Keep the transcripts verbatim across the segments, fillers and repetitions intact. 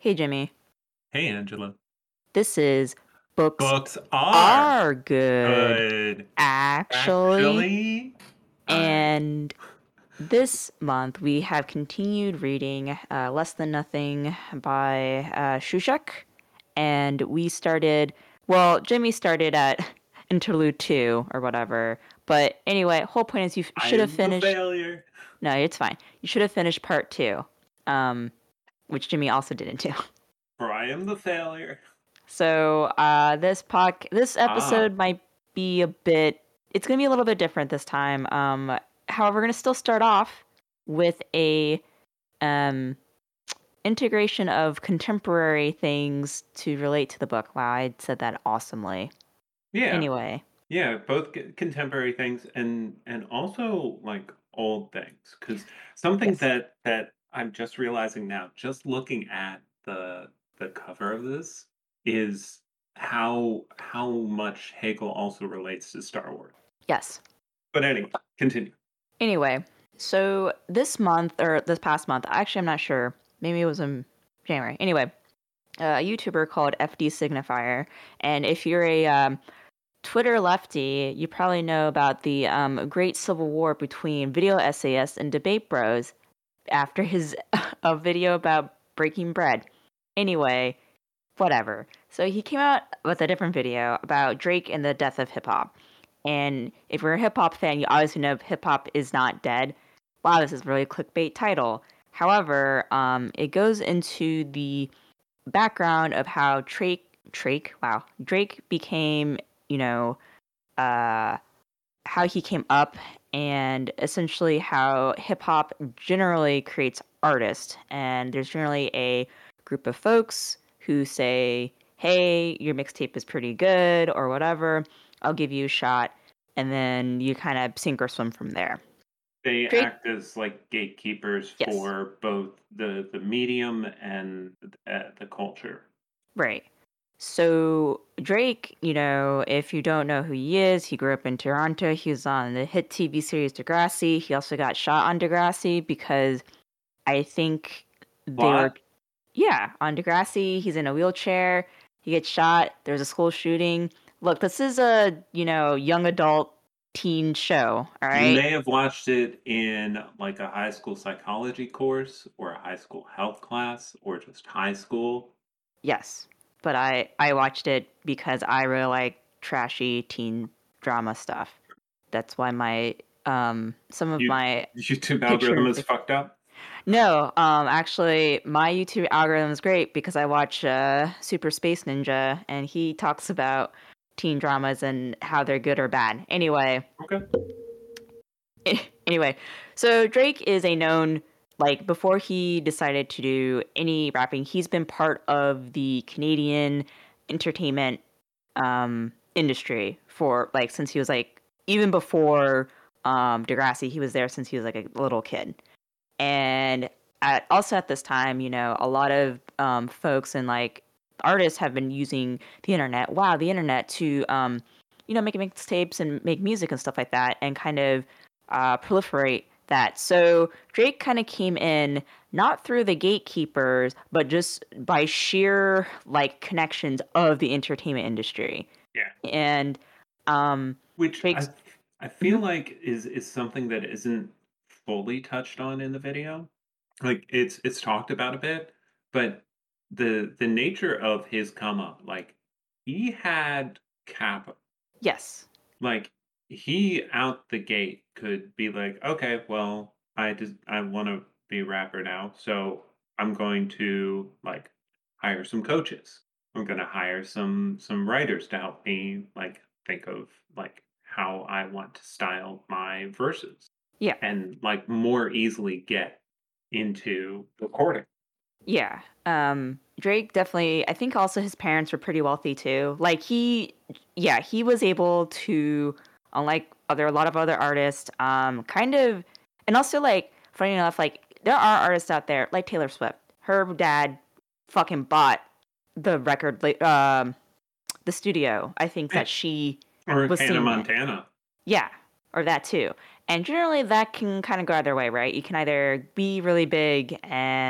Hey, Jimmy. Hey, Angela. This is Books Books are Are Good, good. actually. Actually, I And this month we have continued reading uh, Less Than Nothing by uh, Shushak. And we started, well, Jimmy started at Interlude two or whatever. But anyway, whole point is you f- should have I'm the finished. failure. No, it's fine. You should have finished part two, um, which Jimmy also didn't do. For I am the failure. So uh, this pod, this Ah, episode might be a bit. It's gonna be a little bit different this time. Um, however, we're gonna still start off with a um, integration of contemporary things to relate to the book. Wow, I said that awesomely. yeah, Anyway, yeah. Both c- contemporary things and and also like old things. Because something yes, that that I'm just realizing now, just looking at the the cover of this, is how how much Hegel also relates to Star Wars. yes. But anyway, continue. Anyway, so this month or this past month, actually, I'm not sure. Maybe it was in January. Anyway, a YouTuber called F D Signifier, and if you're a um, Twitter lefty, you probably know about the um, great civil war between video essayists and debate bros after his a video about breaking bread. Anyway, whatever. So he came out with a different video about Drake and the death of hip hop. And if you're a hip hop fan, you obviously know hip hop is not dead. Wow, this is really a clickbait title. However, um, it goes into the background of how Drake, Drake, wow, Drake became, you know, uh, how he came up and essentially how hip hop generally creates artists. And there's generally a group of folks who say, hey, your mixtape is pretty good or whatever. I'll give you a shot. And then you kind of sink or swim from there. They Drake, act as like gatekeepers yes, for both the the medium and uh, the culture. right. So Drake, you know, if you don't know who he is, he grew up in Toronto. He was on the hit T V series Degrassi. He also got shot on Degrassi because I think they were, What? yeah, on Degrassi. He's in a wheelchair. He gets shot. There's a school shooting. Look, this is a, you know, young adult teen show, all You right? may have watched it in like a high school psychology course or a high school health class or just high school. Yes. But I I watched it because I really like trashy teen drama stuff. That's why my um some of You my YouTube picture algorithm is fucked up. No, um, actually, my YouTube algorithm is great because I watch uh, Super Space Ninja, and he talks about teen dramas and how they're good or bad. Anyway, Okay. anyway, so Drake is a known like before he decided to do any rapping, he's been part of the Canadian entertainment um, industry for like since he was like even before um, Degrassi, he was there since he was like a little kid. And at, also at this time, you know, a lot of um, folks and like artists have been using the internet. Wow, the internet to, um, you know, make mixtapes and make music and stuff like that, and kind of uh, proliferate that. So Drake kind of came in not through the gatekeepers, but just by sheer like connections of the entertainment industry. Yeah. And um, Which I Drake's. I feel Mhm. like is is something that isn't fully touched on in the video. Like it's it's talked about a bit, but the the nature of his come up, like he had capital. Yes. Like he out the gate could be like, okay, well, I just I want to be a rapper now, so I'm going to like hire some coaches. I'm going to hire some some writers to help me like think of like how I want to style my verses Yeah. and like more easily get into recording. Yeah. Um Drake definitely I think also his parents were pretty wealthy too. Like he yeah, he was able to unlike other a lot of other artists um kind of and also like funny enough like there are artists out there like Taylor Swift. Her dad fucking bought the record like um the studio. I think Yeah. that she Or was Hannah singing it. Montana. Yeah, or that too. And generally that can kind of go either way, right? You can either be really big and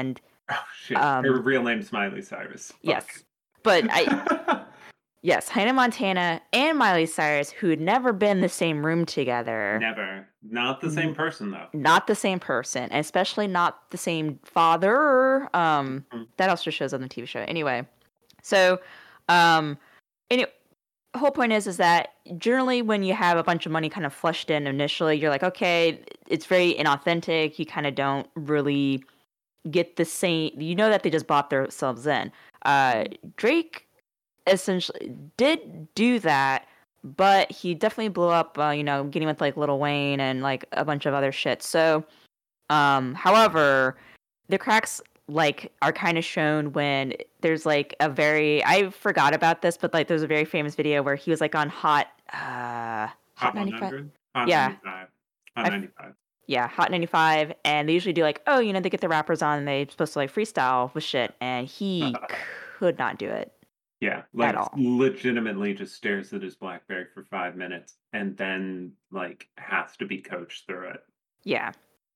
Oh shit. Her Um, real name's Miley Cyrus. Fuck. yes, but I yes, Hannah Montana and Miley Cyrus, who had never been in the same room together, Never. Not the same n- person though. not the same person, and especially not the same father. Um, Mhm. that also shows on the T V show. Anyway, so, um, anyway, whole point is is that generally when you have a bunch of money kind of flushed in initially, you're like, okay, it's very inauthentic. You kind of don't really get the same. You know that they just bought themselves in. Uh, Drake essentially did do that, but he definitely blew up. Uh, you know, getting with like Lil Wayne and like a bunch of other shit. So, um, however, the cracks like are kind of shown when there's like a very I forgot about this, but like there's a very famous video where he was like on Hot uh Hot Hot ninety-five. one hundred? Hot Yeah. ninety-five. Hot I f- ninety-five. yeah, Hot ninety-five, and they usually do like, oh, you know, they get the rappers on and they're supposed to like freestyle with shit, and he could not do it Yeah, at like all. legitimately just stares at his BlackBerry for five minutes and then like has to be coached through it. Yeah.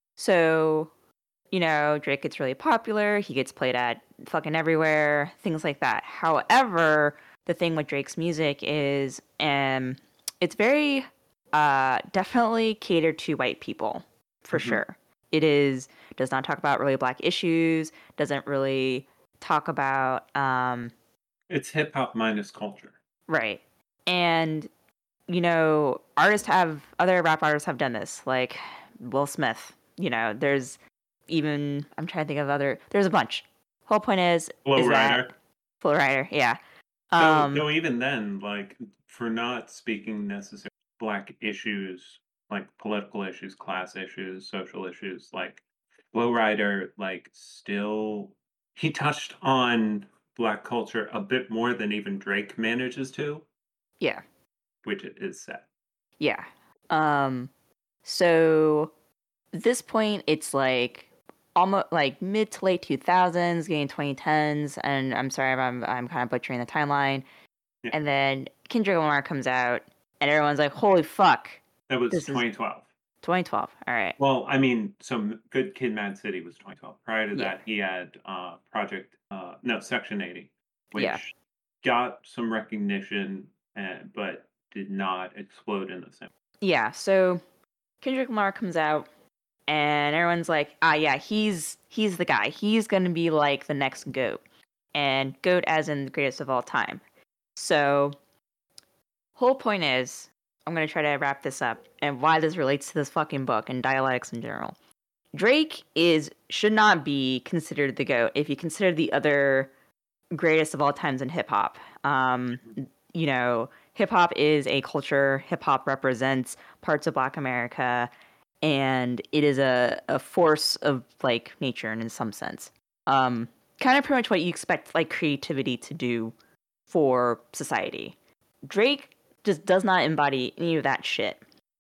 So, you know, Drake gets really popular, he gets played at fucking everywhere, things like that. However, the thing with Drake's music is um it's very uh definitely catered to white people for Mhm. sure. It is does not talk about really black issues, doesn't really talk about um It's hip hop minus culture. right. And you know, artists have other rap artists have done this, like Will Smith. You know, there's even I'm trying to think of other. There's a bunch. Whole point is Flow is that Rider. Full Rider, yeah. Though Um, though even then, like for not speaking necessarily black issues, like political issues, class issues, social issues, like Flow Rider, like still he touched on black culture a bit more than even Drake manages to, yeah, which is sad. yeah. Um, so at this point, it's like almost like mid to late two thousands, getting twenty tens, and I'm sorry if I'm I'm kind of butchering the timeline. Yeah. And then Kendrick Lamar comes out, and everyone's like, "Holy fuck, That was this is twenty twelve. twenty twelve." All right, Well, I mean, so M Good Kid, Mad City was twenty twelve. Prior to yeah, that, he had, uh, Project, uh no, Section eighty, yeah. which got some recognition, eh, but did not explode in the same. Yeah, so Kendrick Lamar comes out and everyone's like, "Ah, yeah, he's he's the guy. He's going to be like the next GOAT." And GOAT as in the greatest of all time. So, whole point is, I'm going to try to wrap this up and why this relates to this fucking book and dialectics in general. Drake is should not be considered the GOAT if you consider the other greatest of all times in hip hop. Um, you know, hip hop is a culture. Hip hop represents parts of Black America, and it is a, a force of like nature in some sense. Um, kind of pretty much what you expect like creativity to do for society. Drake just does not embody any of that shit,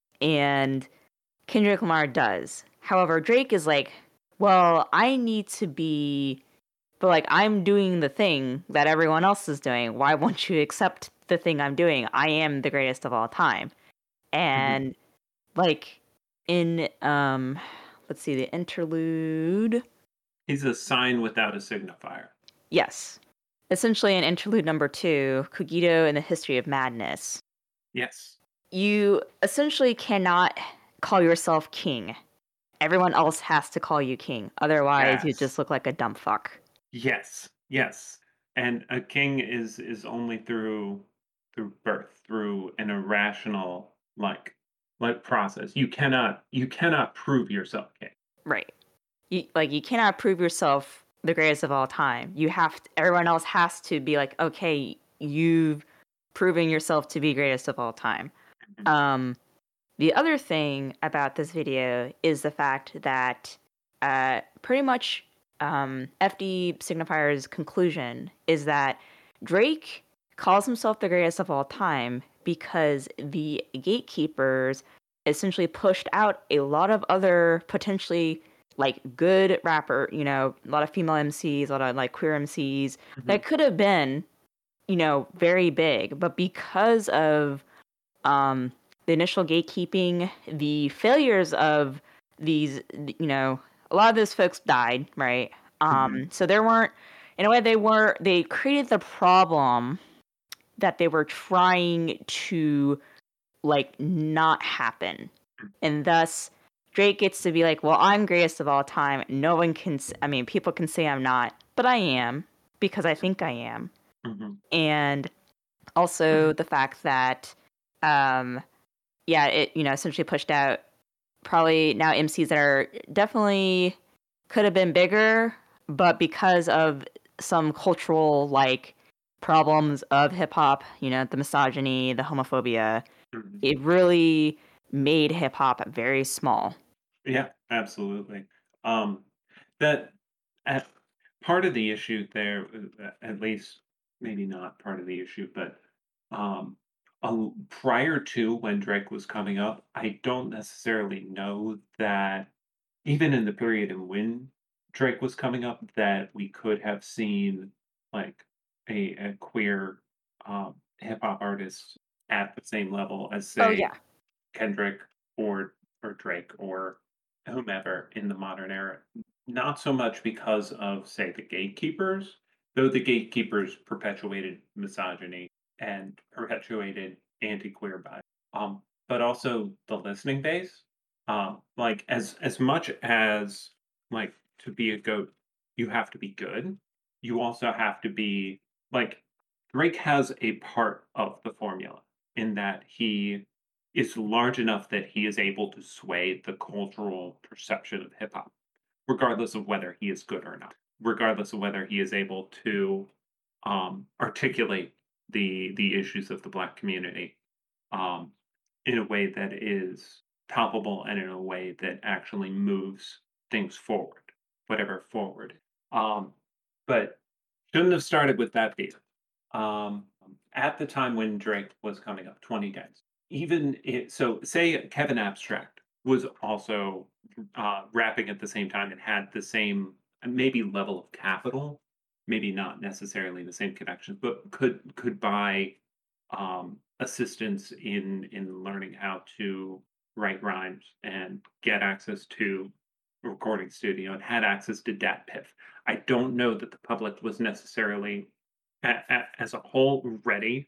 and Kendrick Lamar does. However, Drake is like, well, I need to be but like I'm doing the thing that everyone else is doing. Why won't you accept the thing I'm doing? I am the greatest of all time. Mhm. And like in um let's see the interlude. He's a sign without a signifier. Yes. Essentially in interlude number two, Cogito and the History of Madness. Yes. You essentially cannot call yourself king. Everyone else has to call you king. Otherwise you Yes. just look like a dumb fuck. Yes. Yes. And a king is is only through through birth, through an irrational, like like process. You cannot you cannot prove yourself king. Right. You, like you cannot prove yourself the greatest of all time. You have to, everyone else has to be like, okay, you've proven yourself to be greatest of all time. Mhm. Um, the other thing about this video is the fact that uh, pretty much um, F D Signifier's conclusion is that Drake calls himself the greatest of all time because the gatekeepers essentially pushed out a lot of other potentially like good rapper, you know, a lot of female M Cs, a lot of like queer M Cs Mhm. that could have been, you know, very big, but because of um, the initial gatekeeping, the failures of these, you know, a lot of those folks died, right? Mhm. Um, so there weren't in a way, they were they created the problem that they were trying to, like, not happen. And thus, Drake gets to be like, "Well, I'm greatest of all time. No one can s I mean, people can say I'm not, but I am because I think I am." Mhm. And also the fact that, um, yeah, it, you know, essentially pushed out probably now M Cs that are definitely could have been bigger, but because of some cultural, like, problems of hip hop, you know, the misogyny, the homophobia, Mhm. it really made hip hop very small. Yeah, absolutely. Um, that at part of the issue there, uh, at least maybe not part of the issue, but um, a prior to when Drake was coming up, I don't necessarily know that even in the period in when Drake was coming up, that we could have seen like a, a queer um, hip hop artist at the same level as, Oh, say, yeah. Kendrick or or Drake or whomever in the modern era. Not so much because of, say, the gatekeepers, though the gatekeepers perpetuated misogyny and perpetuated anti-queer bias, um, but also the listening base. Um, like as as much as like to be a goat, you have to be good. You also have to be like Drake has a part of the formula in that he is large enough that he is able to sway the cultural perception of hip hop, regardless of whether he is good or not, regardless of whether he is able to um, articulate the the issues of the black community um, in a way that is palpable and in a way that actually moves things forward, whatever forward. Um, but shouldn't have started with that beat. Um, at the time when Drake was coming up, twenty days. Even it, so, say Kevin Abstract was also uh, rapping at the same time and had the same maybe level of capital, maybe not necessarily the same connections, but could could buy um, assistance in in learning how to write rhymes and get access to a recording studio and had access to DatPiff. I don't know that the public was necessarily a- a- as a whole ready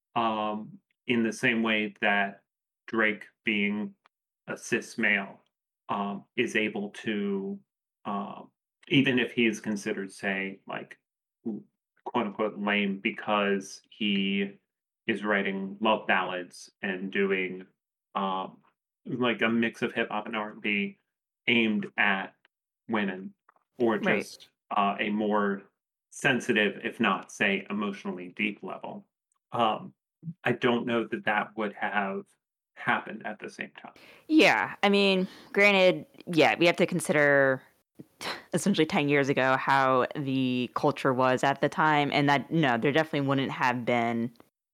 um, in the same way that Drake, being a cis male, um, is able to, um, even if he is considered, say, like w- quote unquote lame because he is writing love ballads and doing um, like a mix of hip hop and R and B aimed at women, or Right. just uh, a more sensitive, if not say emotionally deep level. Um, I don't know that that would have happened at the same time. Yeah, I mean, granted, yeah, we have to consider essentially ten years ago how the culture was at the time, and that no, there definitely wouldn't have been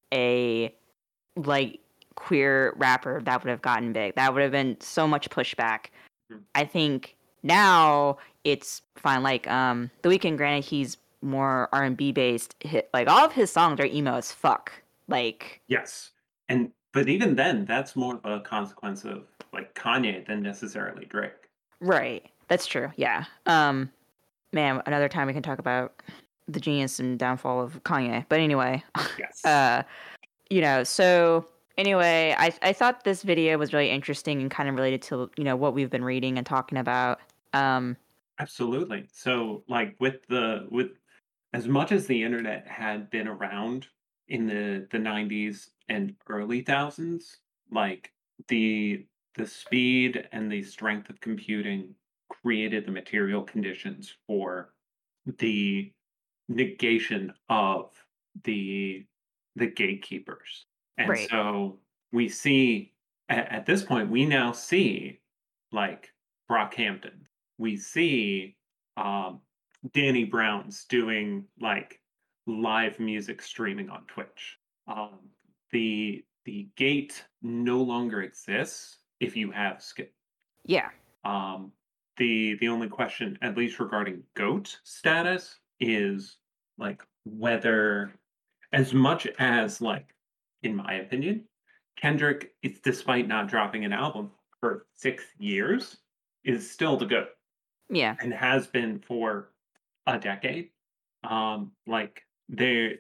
a, like, queer rapper that would have gotten big. That would have been so much pushback. Mhm. I think now it's fine. Like, um, The Weeknd, granted, he's more R and B based. Hit like all of his songs are emo as fuck. Like, Yes, and but even then, that's more of a consequence of like Kanye than necessarily Drake. right, that's true. Yeah. Um, man, another time we can talk about the genius and downfall of Kanye. But anyway, Yes, uh, you know, so anyway, I I thought this video was really interesting and kind of related to, you know, what we've been reading and talking about. Um, absolutely. So, like with the with as much as the internet had been around in the the nineties and early thousands, like the the speed and the strength of computing created the material conditions for the negation of the the gatekeepers. And right, so we see at, at this point we now see like Brockhampton. We see um Danny Brown's doing like live music streaming on Twitch. Um the the gate no longer exists if you have skill. yeah, Um, the the only question, at least regarding GOAT status, is like whether, as much as like, in my opinion, Kendrick, is despite not dropping an album for six years, is still the GOAT yeah, and has been for a decade. Um, like they're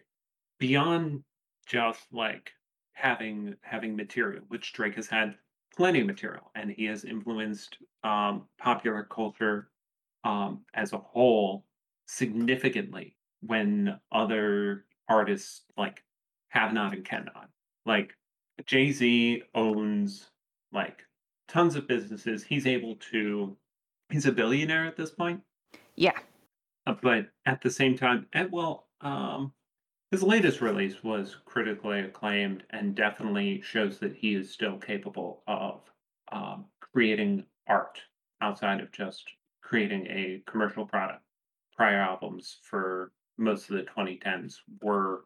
beyond just like having having material, which Drake has had plenty of material, and he has influenced um, popular culture um, as a whole significantly when other artists like have not and cannot. Like Jay Z owns like tons of businesses. He's able to. He's a billionaire at this point, Yeah. uh, but at the same time, and well, um, his latest release was critically acclaimed and definitely shows that he is still capable of um, creating art outside of just creating a commercial product. Prior albums for most of the twenty tens were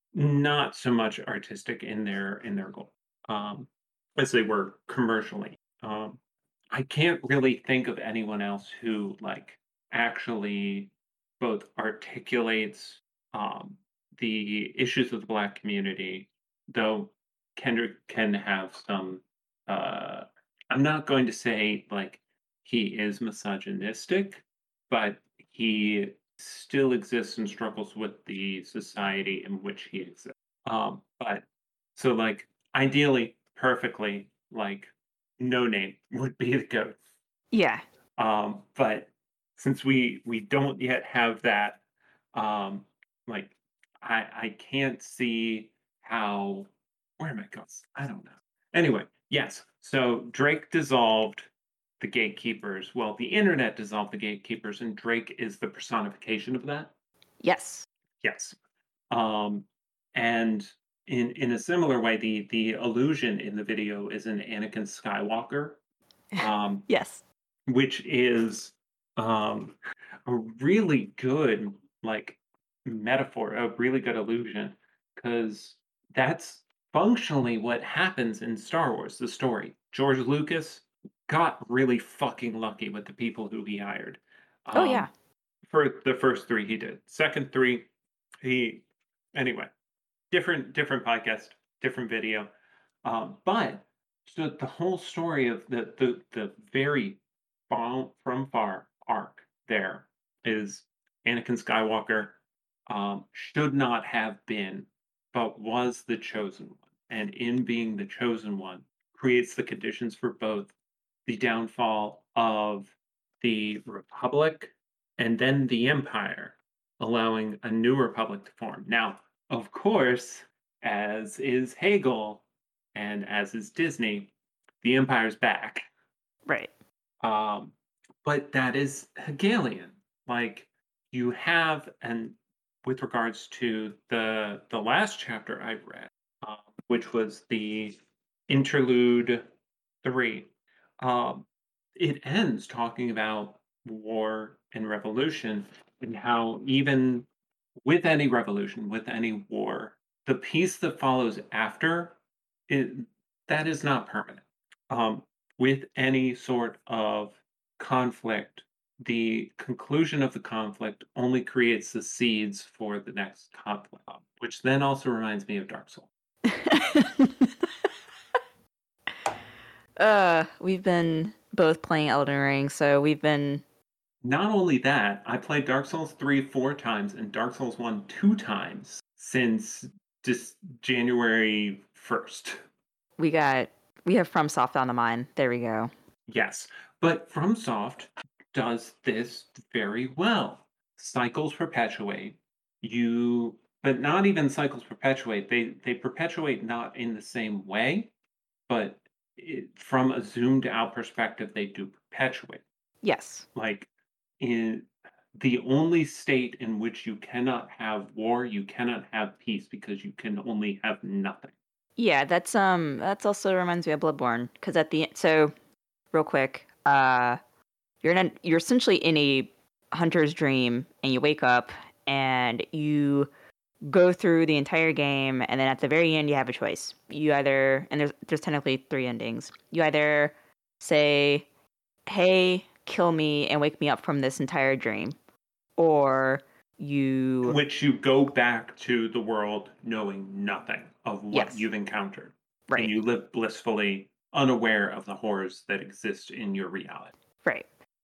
not so much artistic in their in their goal, um, as they were commercially. Um, I can't really think of anyone else who like actually both articulates um, the issues of the black community, though Kendrick can have some. Uh, I'm not going to say like he is misogynistic, but he still exists and struggles with the society in which he exists. Um, but so like ideally, perfectly, like no name would be the goat. Yeah. Um, but since we we don't yet have that, um, like I I can't see how where am I going? I don't know. Anyway, yes. So Drake dissolved the gatekeepers. Well, the internet dissolved the gatekeepers, and Drake is the personification of that. Yes. Yes. Um, and in in a similar way, the the illusion in the video is an Anakin Skywalker. Um, Yes. which is um, a really good like metaphor, a really good illusion, because that's functionally what happens in Star Wars, the story. George Lucas got really fucking lucky with the people who he hired. Oh yeah. Um, for the first three he did. Second three, he anyway, different different podcast, different video. Um, but so the whole story of the the the very far, from far arc there is Anakin Skywalker um, should not have been, but was the chosen one, and in being the chosen one, creates the conditions for both the downfall of the Republic and then the Empire, allowing a new Republic to form. Now, of course, as is Hegel and as is Disney, the Empire's back. Right. Um, but that is Hegelian. Like you have, and with regards to the the last chapter I read, um, which was the interlude three, um, it ends talking about war and revolution and how even with any revolution, with any war, the peace that follows after it that is not permanent. Um, with any sort of conflict, the conclusion of the conflict only creates the seeds for the next conflict, um, which then also reminds me of Dark Souls. uh, we've been both playing Elden Ring, so we've been. Not only that, I played Dark Souls three four times and Dark Souls one two times since just January first. We got. We have FromSoft on the mind. There we go. Yes, but FromSoft does this very well. Cycles perpetuate. You, but not even cycles perpetuate. They they perpetuate not in the same way, but it, from a zoomed out perspective, they do perpetuate. Yes. Like in the only state in which you cannot have war, you cannot have peace because you can only have nothing. Yeah, that's um that's also reminds me of Bloodborne because at the so real quick, uh you're in a, you're essentially in a hunter's dream and you wake up and you go through the entire game and then at the very end you have a choice. You either and there's there's technically three endings. You either say, "Hey, kill me and wake me up from this entire dream," or In you which you go back to the world knowing nothing of what yes, you've encountered, and right. you live blissfully unaware of the horrors that exist in your reality. Right.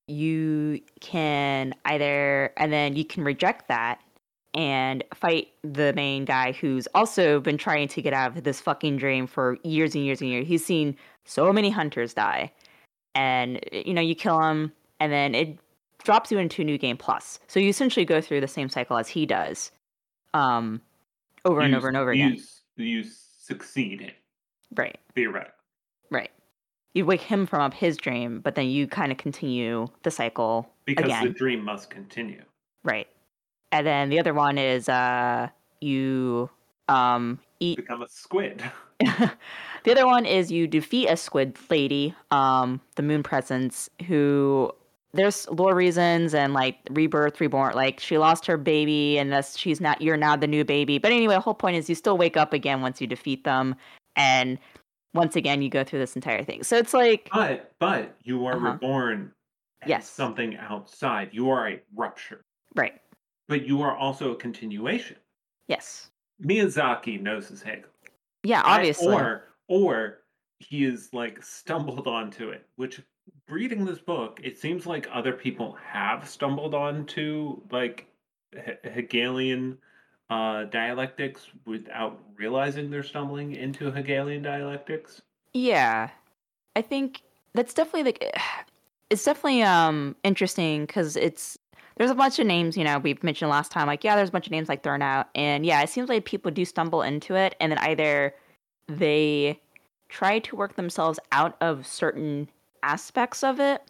you can either, and then you can reject that and fight the main guy who's also been trying to get out of this fucking dream for years and years and years. He's seen so many hunters die, and you know, you kill him, and then it drops you into New Game Plus. So you essentially go through the same cycle as he does, um, over and You over and over you again. s- you succeed in Right, theoretically right. You wake him from up his dream, but then you kind of continue the cycle because the again. dream must continue. Right. And then the other one is uh you um eat Become a squid. the other one is you defeat a squid lady, um, the moon presence, who there's lore reasons and like rebirth, reborn, like she lost her baby and thus she's not you're now the new baby. But anyway, the whole point is you still wake up again once you defeat them, and once again you go through this entire thing. So it's like But but you are uh-huh. reborn as Yes. something outside. You are a rupture, Right. but you are also a continuation. Yes. Miyazaki knows his Hegel. Yeah, I obviously. or or he is like stumbled onto it, which reading this book, it seems like other people have stumbled onto like He- Hegelian uh, dialectics without realizing they're stumbling into Hegelian dialectics. Yeah. I think that's definitely the it's definitely um interesting because it's there's a bunch of names, you know, we've mentioned last time, like yeah, there's a bunch of names like thrown out, and yeah, it seems like people do stumble into it, and then either they try to work themselves out of certain aspects of it,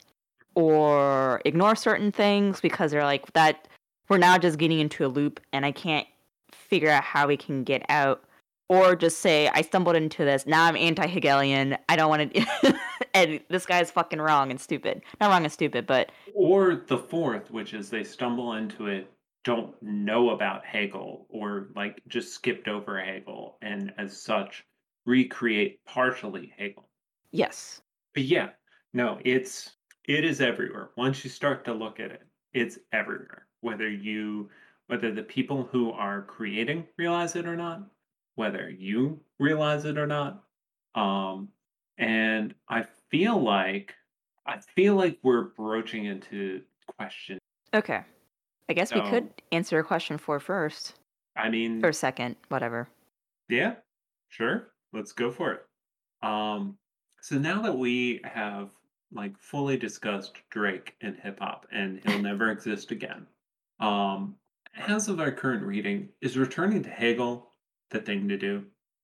or ignore certain things because they're like that we're now just getting into a loop and I can't figure out how we can get out, or just say I stumbled into this, now I'm anti-Hegelian, I don't want to and this guy's fucking wrong and stupid, not wrong and stupid, but Or the fourth, which is they stumble into it, don't know about Hegel, or like just skipped over Hegel, and as such recreate partially Hegel. yes. But yeah, no, it's it is everywhere. Once you start to look at it, it's everywhere. Whether you whether the people who are creating realize it or not, whether you realize it or not. Um and I feel like I feel like we're broaching into questions. Okay, I guess we could So, answer a question for first I or mean, second, whatever. yeah, sure. Let's go for it. Um, so now that we have like fully discussed Drake and hip hop and he'll never exist again, um, as of our current reading, is returning to Hegel the thing to do?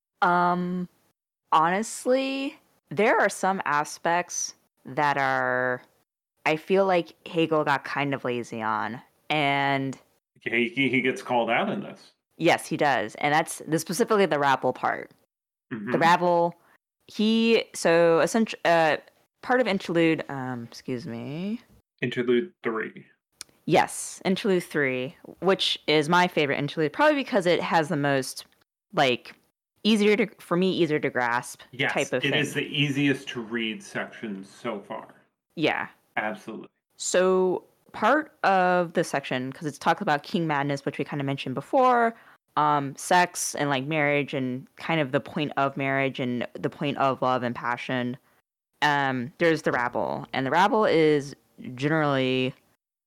um Honestly, there are some aspects that are I feel like Hegel got kind of lazy on. And He, he he gets called out in this. yes, he does. And that's the specifically the rabble part. The Hmm. rabble, he so essentially uh part of interlude, um, excuse me. Interlude three. Yes, interlude three, which is my favorite interlude, probably because it has the most like easier to for me, easier to grasp Yes, type of it is thing. the easiest to read section so far. Yeah. Absolutely. So part of the section, because it's talks about King Madness, which we kind of mentioned before, um, sex and like marriage and kind of the point of marriage and the point of love and passion. Um, there's the rabble, and the rabble is generally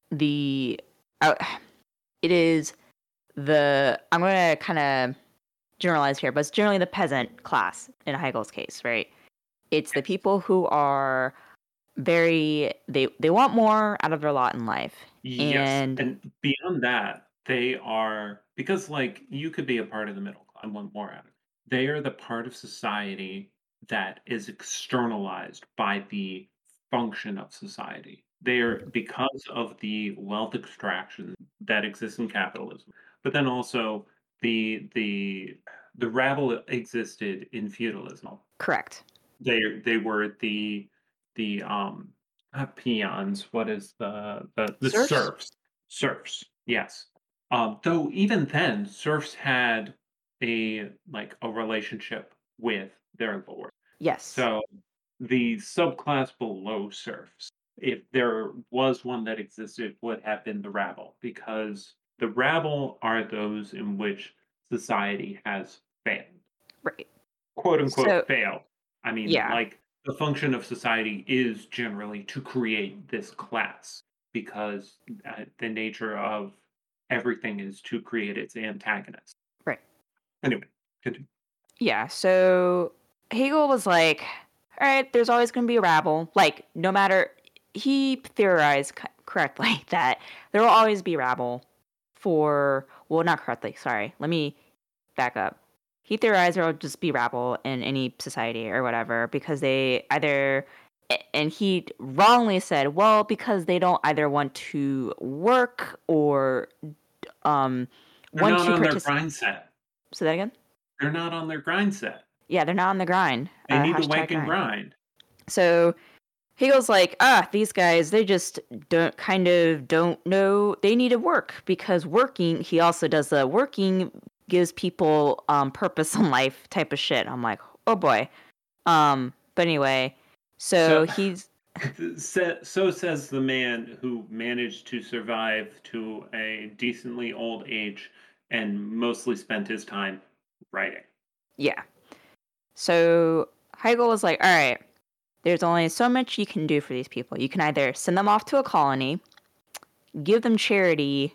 the uh, it is the I'm going to kind of generalize here, but it's generally the peasant class in Hegel's case, right? It's the Yes. people who are very they they want more out of their lot in life. Yes, And and beyond that, they are because, like, you could be a part of the middle class, I want more out of it. They are the part of society that is externalized by the function of society. They are because of the wealth extraction that exists in capitalism, but then also the the the rabble existed in feudalism. correct. They they were the the, um, not peons, what is the the the Serfs? serfs. Serfs, yes. Um, though even then, serfs had a, like, a relationship with their lord. Yes. So, the subclass below serfs, if there was one that existed, would have been the rabble, because the rabble are those in which society has failed. Right. Quote, unquote, So "failed." I mean, yeah. like, the function of society is generally to create this class because uh, the nature of everything is to create its antagonist. Right. Anyway, continue. Yeah. So Hegel was like, all right, there's always going to be a rabble. Like, no matter, he theorized c- correctly that there will always be rabble for, well, not correctly. Sorry. Let me back up. He theorized there will just be rabble in any society or whatever because they either, a- and he wrongly said, well, because they don't either want to work or um They're want not to on their participate. grind set. Say that again? They're not on their grind set. Yeah, they're not on the grind. They Uh, need to hashtag wake and grind. grind. So Hegel's like, ah, these guys, they just don't kind of don't know they need to work because working, he also does the working gives people um purpose in life type of shit. I'm like, oh boy. Um, but anyway, so So, he's sa- so says the man who managed to survive to a decently old age and mostly spent his time writing. yeah. So Hegel was like, all right, there's only so much you can do for these people. You can either send them off to a colony, give them charity,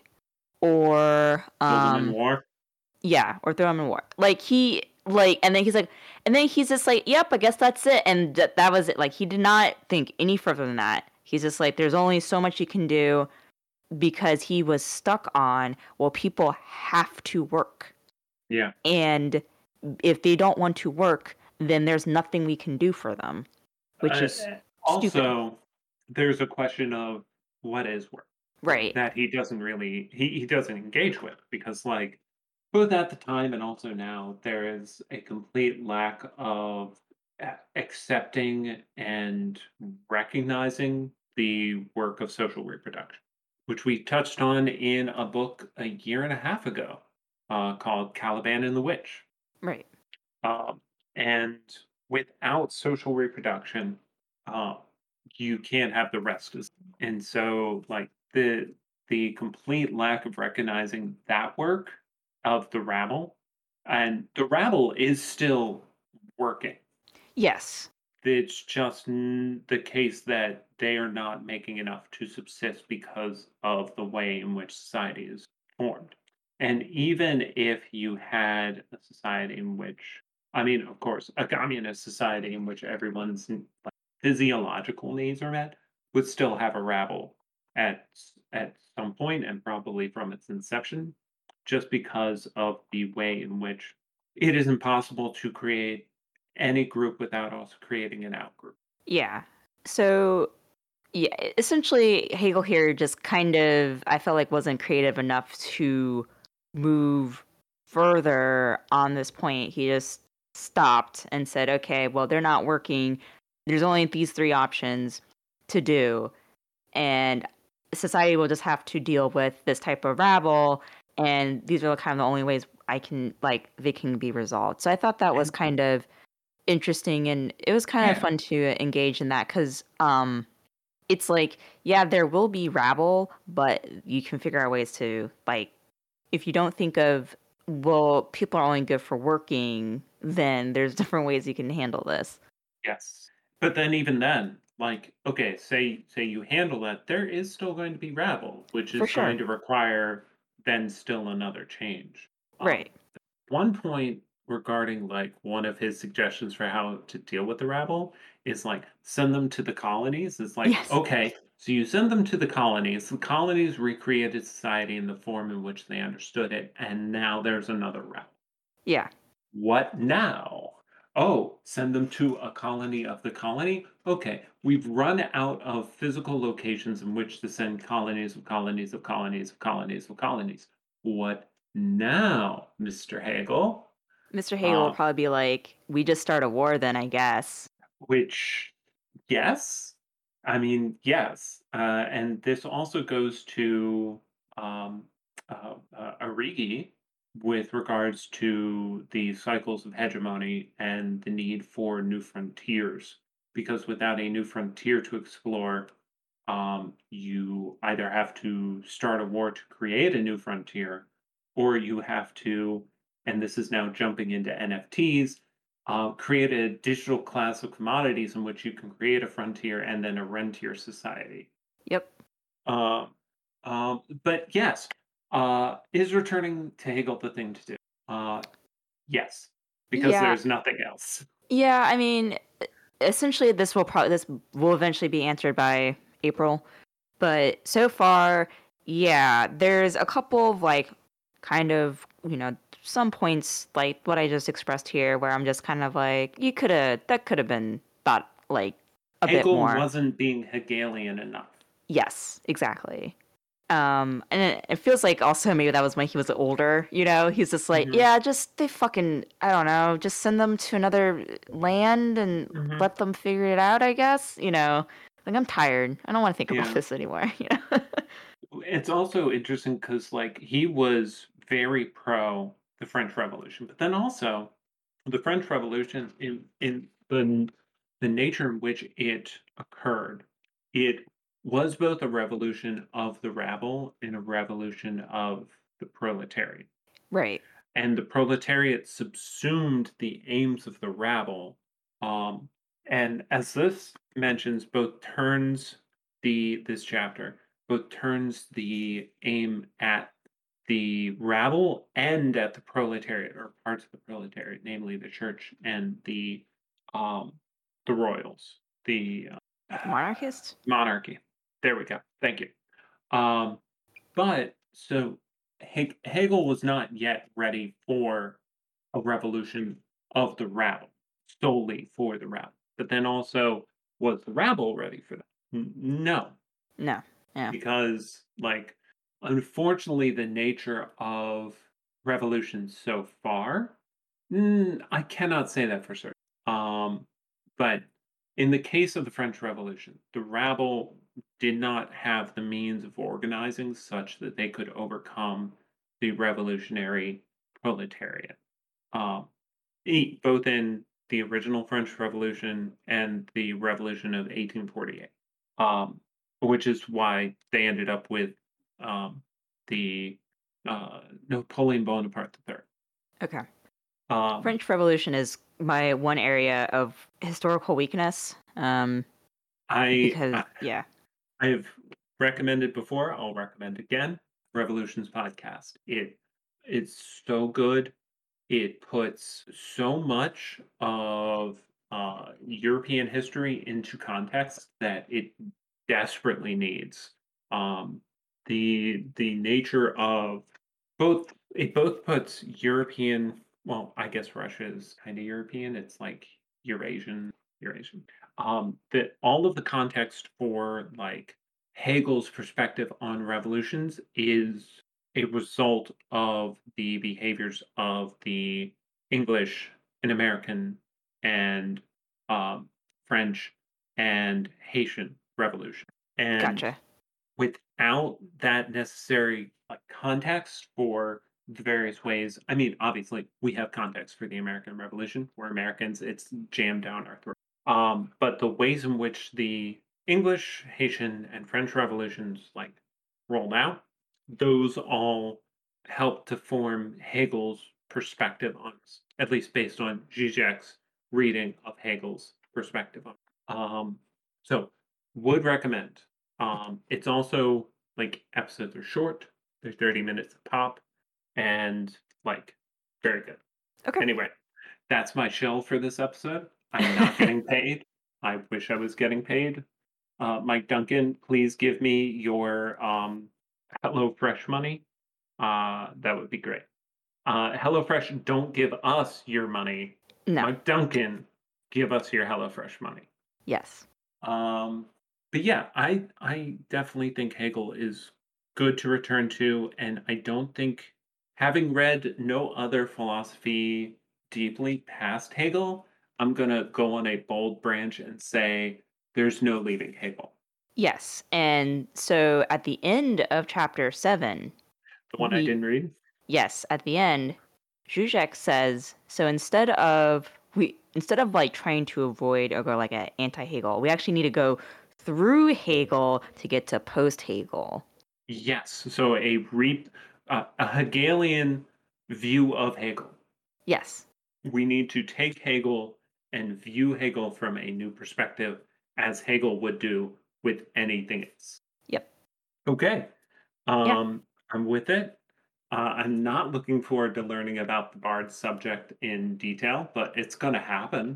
or Kill them in um war. yeah, or throw him in war. Like he like, and then he's like, and then he's just like, yep, I guess that's it, and th- that was it. Like he did not think any further than that. He's just like, there's only so much you can do because he was stuck on, well, people have to work, Yeah. and if they don't want to work, then there's nothing we can do for them, which Uh, is stupid. Also, there's a question of what is work Right. that he doesn't really he, he doesn't engage with because like both at the time and also now there is a complete lack of a- accepting and recognizing the work of social reproduction, which we touched on in a book a year and a half ago uh, called Caliban and the Witch. Right. Um, and without social reproduction, uh, you can't have the rest. Is- And so, like the the complete lack of recognizing that work of the rabble, and the rabble is still working. Yes. It's just n- the case that they are not making enough to subsist because of the way in which society is formed. And even if you had a society in which, I mean, of course, a communist society in which everyone's n- like, physiological needs are met, would still have a rabble at s- at some point and probably from its inception, just because of the way in which it is impossible to create any group without also creating an outgroup. Yeah. So yeah, e essentially, Hegel here just kind of, I felt like, wasn't creative enough to move further on this point. He just stopped and said, "Okay, well, they're not working. There's only these three options to do, and society will just have to deal with this type of rabble, and these are kind of the only ways I can like, they can be resolved." So I thought that was And kind of interesting, and it was kind of yeah, fun to engage in that 'cause, um it's like, yeah, there will be rabble, but you can figure out ways to like if you don't think of, well, people are only good for working, then there's different ways you can handle this. yes. But then even then, like, okay, say say you handle that, there is still going to be rabble, which For is going sure. to require then still another change. Um, Right. One point regarding like one of his suggestions for how to deal with the rabble is like send them to the colonies. It's like, Yes. okay, so you send them to the colonies. The colonies recreated society in the form in which they understood it, and now there's another rabble. Yeah. What now? Oh, send them to a colony of the colony? Okay, we've run out of physical locations in which to send colonies of colonies of colonies of colonies of colonies. What now, mister Hagel? mister Hagel will Uh, probably be like, "We just start a war then, I guess." which, yes, I mean, yes. Uh, and this also goes to um, uh, uh, Arrighi with regards to the cycles of hegemony and the need for new frontiers. Because without a new frontier to explore, um, you either have to start a war to create a new frontier, or you have to, and this is now jumping into N F Ts, uh, create a digital class of commodities in which you can create a frontier and then a rentier society. Yep. Um, um, but yes, uh, is returning to Hegel the thing to do? Uh, yes, because Yeah. there's nothing else. Yeah, I mean, e essentially, this will probably this will eventually be answered by April, but so far, yeah, there's a couple of, like, kind of, you know, some points, like what I just expressed here, where I'm just kind of like, "You coulda that coulda been thought, like, a bit Hegel more." wasn't being Hegelian enough. Yes, exactly. Um, and it, it feels like also maybe that was when he was older, you know? He's just like, Hmm. yeah, just they fucking, I don't know, just send them to another land and Hmm. let them figure it out, I guess. You know, like I'm tired. I don't want to think about Yeah. this anymore, you know? It's also interesting because, like, he was very pro the French Revolution, but then also the French Revolution in in the the nature in which it occurred, it was both a revolution of the rabble and a revolution of the proletariat. Right. And the proletariat subsumed the aims of the rabble. Um, and as this mentions, both turns the this chapter both turns the aim at the rabble and at the proletariat or parts of the proletariat, namely the church and the um, the royals, the uh, The monarchists? monarchy. There we go. Thank you. Um, but so Heg- Hegel was not yet ready for a revolution of the rabble, solely for the rabble. But then also, was the rabble ready for that? N- No, No. Yeah. because, like, unfortunately, the nature of revolutions so far, mm, I cannot say that for certain. Um, but in the case of the French Revolution, the rabble did not have the means of organizing such that they could overcome the revolutionary proletariat. Um, e- both in the original French Revolution and the Revolution of eighteen forty-eight, um, which is why they ended up with um, the uh, Napoleon Bonaparte the third. Okay. Um, French Revolution is my one area of historical weakness. Um, I, because I yeah. I have recommended before. I'll recommend again. Revolutions podcast. It it's so good. It puts so much of uh, European history into context that it desperately needs. Um, the the nature of both it both puts European. Well, I guess Russia is kind of European. It's like Eurasian, Eurasian. Um, that all of the context for like Hegel's perspective on revolutions is a result of the behaviors of the English and American and um, French and Haitian revolution. And Gotcha. without that necessary like context for the various ways, I mean, obviously we have context for the American Revolution. We're Americans; it's jammed down our throat. Um, but the ways in which the English, Haitian, and French revolutions like rolled out, those all help to form Hegel's perspective on this, at least based on Zizek's reading of Hegel's perspective on it. Um, so would recommend. Um, it's also like episodes are short. They're thirty minutes a pop and like very good. Okay. Anyway, that's my shell for this episode. I'm not getting paid. I wish I was getting paid. Uh, Mike Duncan, please give me your um, HelloFresh money. Uh, that would be great. Uh, HelloFresh, don't give us your money. No. Mike Duncan, give us your HelloFresh money. Yes. Um, but yeah, I I definitely think Hegel is good to return to, and I don't think having read no other philosophy deeply past Hegel, I'm gonna go on a bold branch and say there's no leaving Hegel. Yes. And so at the end of chapter seven, The one I we didn't read. yes, at the end, Zizek says, so instead of we instead of like trying to avoid or go like an anti-Hegel, we actually need to go through Hegel to get to post-Hegel. Yes, so a re uh, a Hegelian view of Hegel. Yes. we need to take Hegel and view Hegel from a new perspective, as Hegel would do with anything else. Yep. Okay. Yeah. Um, I'm with it. Uh, I'm not looking forward to learning about the Bard subject in detail, but it's going to happen.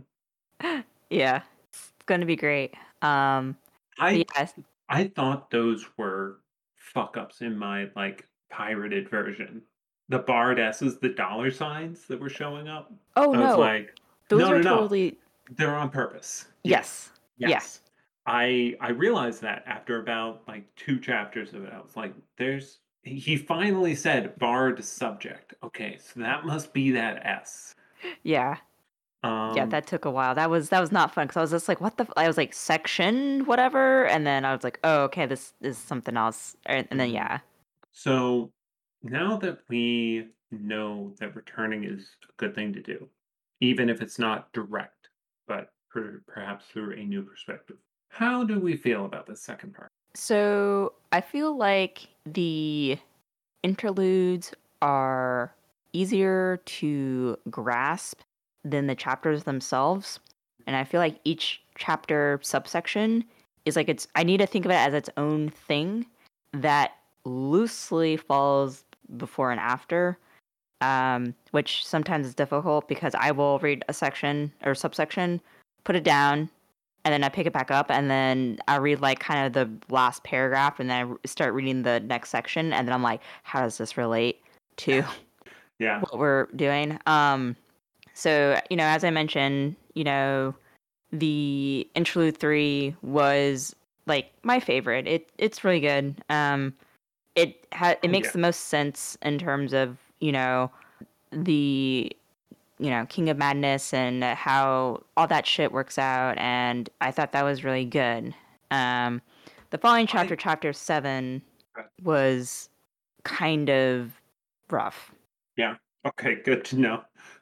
Yeah. It's gonna be great. Um, but I yes. I thought those were fuck ups in my like pirated version. The Bard S's, the dollar signs that were showing up. Oh I was no, like, those no, are no, no. totally They're on purpose. Yes. yes. Yeah. Yes. I I realized that after about like two chapters of it. I was like, there's he he finally said Bard subject. Okay, so that must be that S. Yeah. Yeah, Um, that took a while. That was that was not fun because I was just like, "What the?" F-? I was like, "Section, whatever," and then I was like, "Oh, okay, this is something else." And, and then mhm. yeah, So now that we know that returning is a good thing to do, even if it's not direct, but per, perhaps through a new perspective, how do we feel about the second part? so I feel like the interludes are easier to grasp than the chapters themselves, and I feel like each chapter subsection is like it's. I need to think of it as its own thing that loosely follows before and after, um, which sometimes is difficult because I will read a section or subsection, put it down, and then I pick it back up, and then I read like kind of the last paragraph, and then I r- start reading the next section, and then I'm like, how does this relate to Yeah. what we're doing? Um, so you know, as I mentioned, you know, the interlude three was like my favorite. It it's really good. Um, it ha- it Oh makes yeah. the most sense in terms of you know the you know King of Madness and how all that shit works out, and I thought that was really good. Um, the following chapter, I chapter seven, uh, was kind of rough. yeah. Okay, good to know.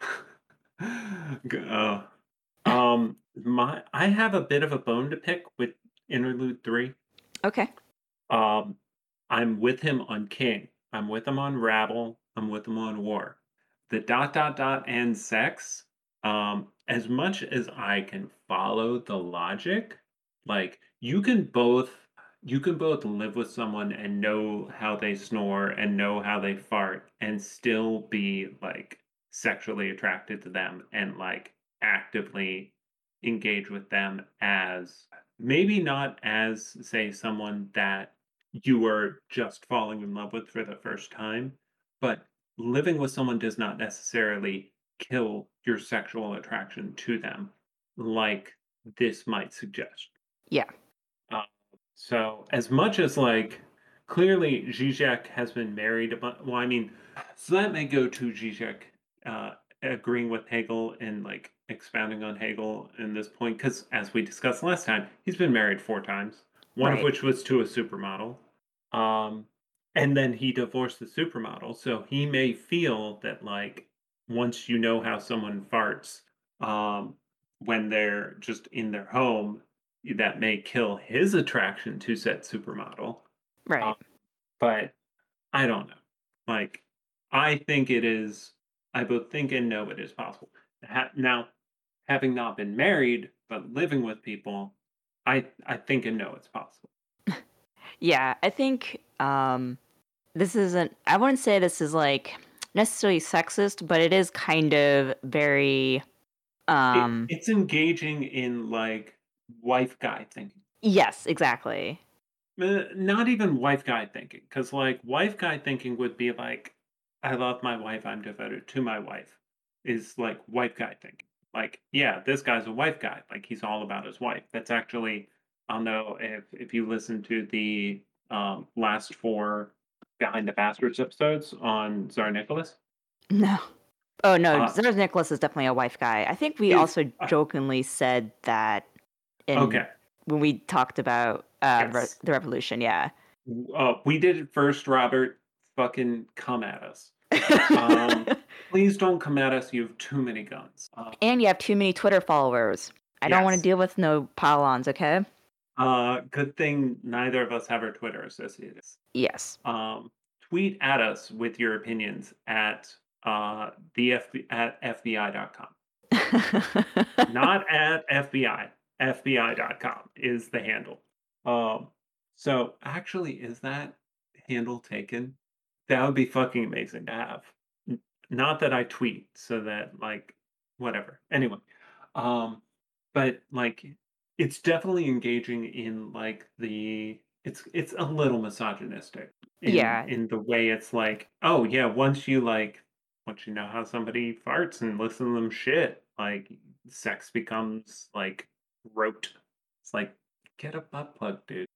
G- uh, um, my I have a bit of a bone to pick with Interlude three. Okay. Um, I'm with him on King. I'm with him on Rabble. I'm with him on War. The dot dot dot and sex. Um, as much as I can follow the logic, like you can both you can both live with someone and know how they snore and know how they fart and still be like sexually attracted to them and like actively engage with them as maybe not as say someone that you were just falling in love with for the first time, but living with someone does not necessarily kill your sexual attraction to them, like this might suggest. Yeah. Uh, so, as much as like clearly Zizek has been married, a bu- well, I mean, so that may go to Zizek uh, agreeing with Hegel and like expounding on Hegel in this point, because as we discussed last time, he's been married four times, one of Right. which was to a supermodel. Um, and then he divorced the supermodel, so he may feel that like once you know how someone farts, um, when they're just in their home, that may kill his attraction to said supermodel. Um, Right. but I don't know. Like, I think it is. I both think and know it is possible. Ha- now, having not been married but living with people, I I think and know it's possible. Yeah. I think um, this isn't. I wouldn't say this is like necessarily sexist, but it is kind of very. It Um, it's engaging in like wife guy thinking. yes. Exactly. Uh, not even wife guy thinking, because like wife guy thinking would be like, I love my wife, I'm devoted to my wife, is like wife guy thinking. Like, yeah, this guy's a wife guy. Like he's all about his wife. That's actually, I'll know if if you listen to the um, last four Behind the Bastards episodes on Tsar Nicholas. No. Oh no, Uh, Czar Nicholas is definitely a wife guy. I think we is also uh, jokingly said that in okay. when we talked about uh, re- Yes. the revolution. Yeah. Uh, we did it first, Robert. Fucking come at us. Um, please don't come at us. You have too many guns. Uh, And you have too many Twitter followers. I don't want to yes. deal with no pylons. Okay. Uh, good thing neither of us have our Twitter associated. Yes. Um, tweet at us with your opinions at Uh, the F B at F B I dot com. Not at F B I. F B I dot com is the handle. Um, so actually, is that handle taken? That would be fucking amazing to have. N- Not that I tweet, so that like whatever. Anyway, um, but like it's definitely engaging in like the it's it's a little misogynistic in Yeah, in the way it's like, oh yeah, once you like once you know how somebody farts and listen to them shit, like sex becomes like rote. It's like get a butt plug, dude.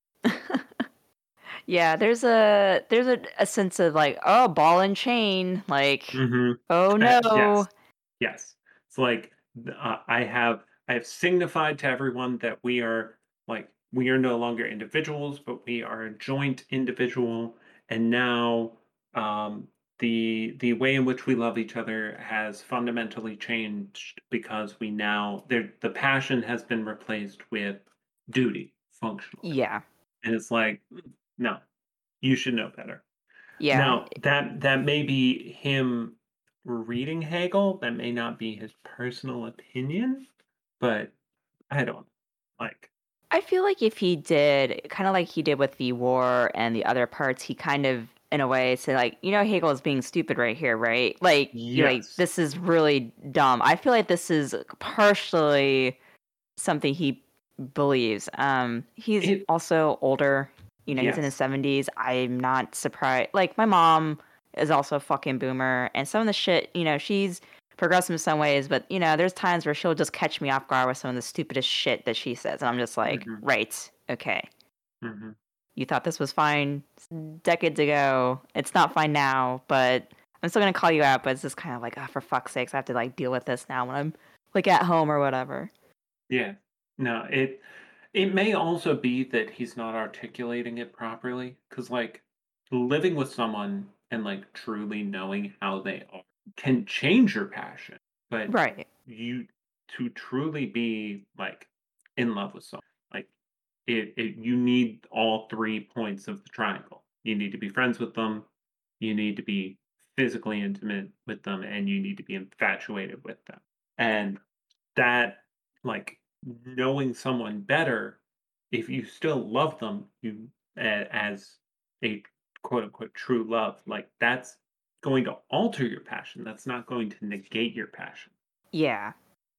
yeah. There's a there's a, a sense of like, oh, ball and chain. Like, Hmm. oh Uh, no. yes, yes. It's like th- uh, I have I have signified to everyone that we are like we are no longer individuals, but we are a joint individual, and now um, the the way in which we love each other has fundamentally changed because we now there the passion has been replaced with duty functionally, Yeah, and it's like "Mm, no, you should know better. yeah. Now, that that may be him reading Hegel, that may not be his personal opinion, but I don't like I feel like if he did, kind of like he did with the war and the other parts, he kind of, in a way, said like, you know, Hegel is being stupid right here, right? Like, you like yes. this is really dumb. I feel like this is partially something he believes. Um, he's It also older. You know, he's in his yes. seventies. I'm not surprised. Like, my mom is also a fucking boomer, and some of the shit, you know, she's progressive in some ways, but you know, there's times where she'll just catch me off guard with some of the stupidest shit that she says, and I'm just like, Mhm, right, okay, mhm. you thought this was fine decades ago. It's not fine now, but I'm still gonna call you out. But it's just kind of like, oh, for fuck's sakes, I have to like deal with this now when I'm like at home or whatever. Yeah. No, it it may also be that he's not articulating it properly, because like, living with someone and, like, truly knowing how they are can change your passion, but Right. you to truly be, like, in love with someone, like, it it you need all three points of the triangle. You need to be friends with them, you need to be physically intimate with them, and you need to be infatuated with them, and that like knowing someone better, if you still love them, you a- as a quote unquote true love, like that's going to alter your passion. That's not going to negate your passion. Yeah.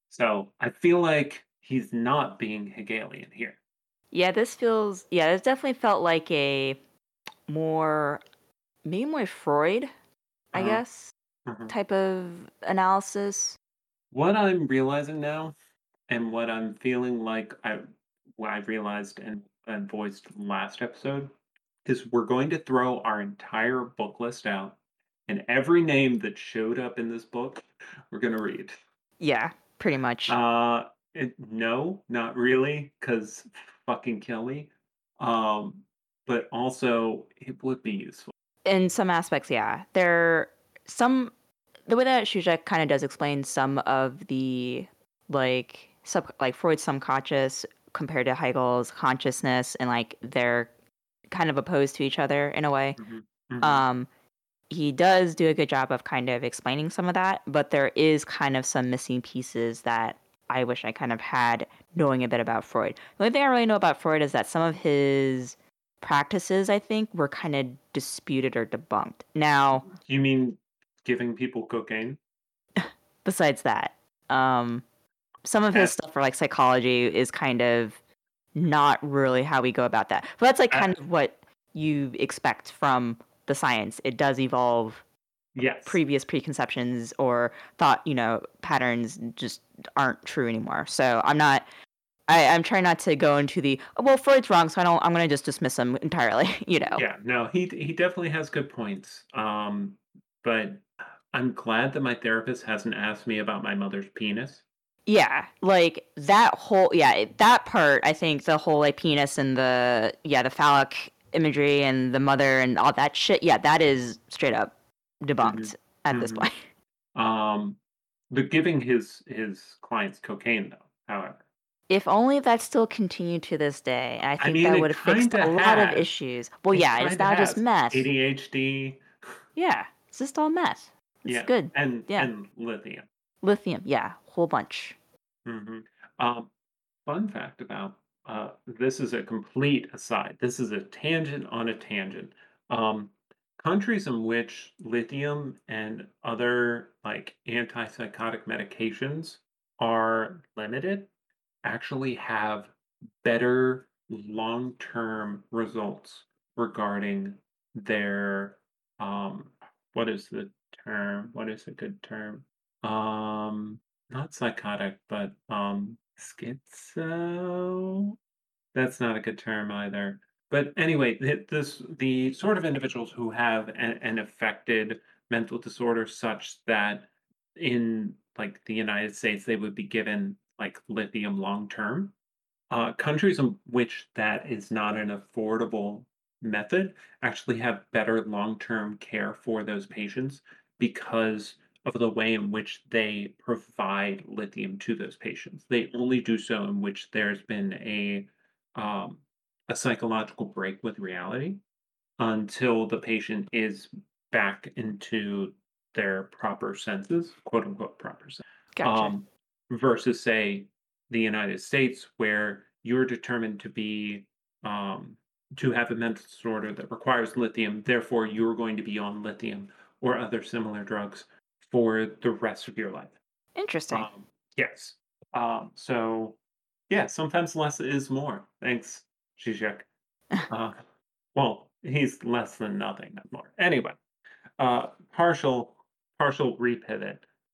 So I feel like he's not being Hegelian here. Yeah, this feels yeah, this definitely felt like a more maybe more Freud, I Uh-huh. guess, Uh-huh. type of analysis. What I'm realizing now, and what I'm feeling like I what I realized and, and voiced last episode, is we're going to throw our entire book list out, and every name that showed up in this book, we're gonna read. Yeah, pretty much. Uh, it, no, not really, because fucking kill me. Um, but also it would be useful. In some aspects, yeah. There some the way that Zizek kind of does explain some of the like sub like Freud's subconscious compared to Hegel's consciousness and like they're kind of opposed to each other in a way. Hmm. Hmm. Um he does do a good job of kind of explaining some of that, but there is kind of some missing pieces that I wish I kind of had knowing a bit about Freud. The only thing I really know about Freud is that some of his practices, I think, were kind of disputed or debunked. Now, You mean giving people cocaine? besides that, um, some of his Uh, stuff for like psychology is kind of not really how we go about that. But that's like uh, kind of what you expect from the science. It does evolve yes. previous preconceptions or thought, you know, patterns just aren't true anymore. So I'm not I, I'm trying not to go into the "Oh, well, Freud's wrong, so I don't I'm gonna just dismiss him entirely, you know. Yeah, no, he he definitely has good points. Um, but I'm glad that my therapist hasn't asked me about my mother's penis. Yeah, like that whole yeah, it- that part I think the whole like penis and the yeah, the phallic imagery and the mother and all that shit, yeah, that is straight up Mhm. debunked at this Mhm. point. Um, but giving his his clients cocaine though, however. If only that still continued to this day, I I think mean, that it would have fixed a kinda lot of has. issues. Well, It yeah, it's kinda now just has. meth. A D H D. Yeah, it's just all meth. It's Yeah, good. and Yeah. and lithium. Lithium. Yeah. Whole bunch. Mhm. Um, fun fact about uh, this is a complete aside. This is a tangent on a tangent. Um, countries in which lithium and other like antipsychotic medications are limited actually have better long-term results regarding their um what is the term? What is a good term? Um Not psychotic, but um schizo. That's not a good term either. But anyway, th- this the sort of individuals who have an, an affected mental disorder such that in like the United States they would be given like lithium long term. Uh, countries in which that is not an affordable method actually have better long-term care for those patients because of the way in which they provide lithium to those patients. They only do so in which there's been a um, a psychological break with reality until the patient is back into their proper senses, quote unquote proper senses, Gotcha. um, versus say the United States, where you're determined to be um, to have a mental disorder that requires lithium, therefore you're going to be on lithium or other similar drugs for the rest of your life. Interesting. Um, yes. Um, so yeah, sometimes less is more. Thanks, Zizek. Uh, well, he's less than nothing, not more. Anyway, uh, partial partial repivot.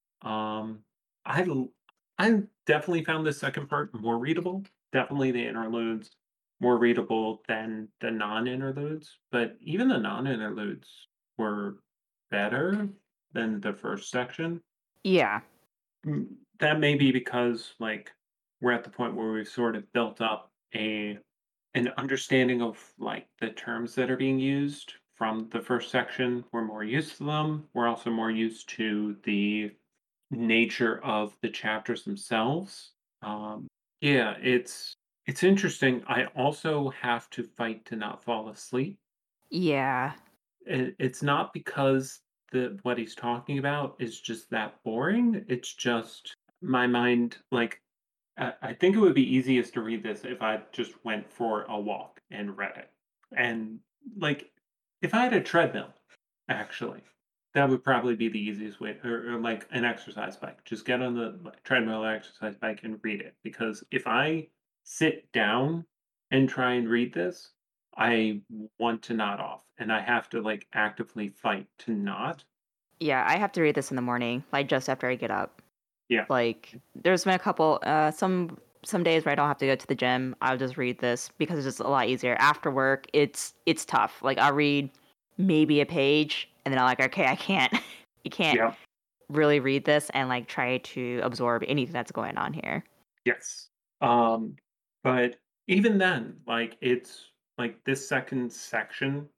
Um, I l- I definitely found the second part more readable. Definitely the interludes more readable than the non-interludes, but even the non-interludes were better than the first section. Yeah. Mm, That may be because like we're at the point where we've sort of built up a an understanding of like the terms that are being used from the first section. We're more used to them. We're also more used to the nature of the chapters themselves. Um, yeah, it's it's interesting. I also have to fight to not fall asleep. Yeah. It, it's not because the what he's talking about is just that boring. It's just my mind like I I think it would be easiest to read this if I just went for a walk and read it. And like if I had a treadmill, actually, that would probably be the easiest way, or, or like an exercise bike. Just get on the like, treadmill or exercise bike and read it. Because if I sit down and try and read this, I want to nod off, and I have to like actively fight to not. Yeah. I have to read this in the morning, like just after I get up. Yeah. Like, there's been a couple, uh, some some days where I don't have to go to the gym. I'll just read this because it's just a lot easier. After work, it's it's tough. Like, I'll read maybe a page, and then I'm like, okay, I can't, you can't Yeah. really read this and like try to absorb anything that's going on here. Yes. Um, but even then, like it's like this second section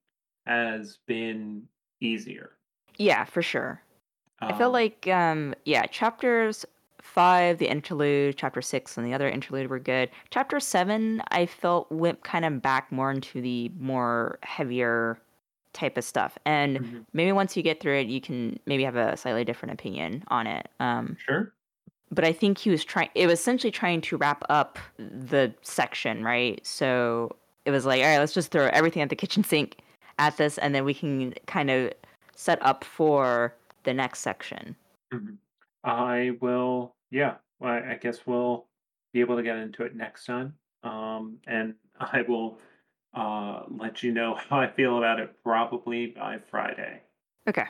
has been easier. Yeah, for sure. I feel Um, like, um, yeah, chapters five, the interlude, chapter six, and the other interlude were good. Chapter seven, I felt went kind of back more into the more heavier type of stuff. And mhm, maybe once you get through it, you can maybe have a slightly different opinion on it. Um, sure. but I think he was trying, it was essentially trying to wrap up the section, right? So it was like, all right, let's just throw everything at the kitchen sink at this, and then we can kind of set up for the next section. Mhm. I will. Yeah. Well, I I guess we'll be able to get into it next time. Um, and I will uh, let you know how I feel about it probably by Friday. Okay.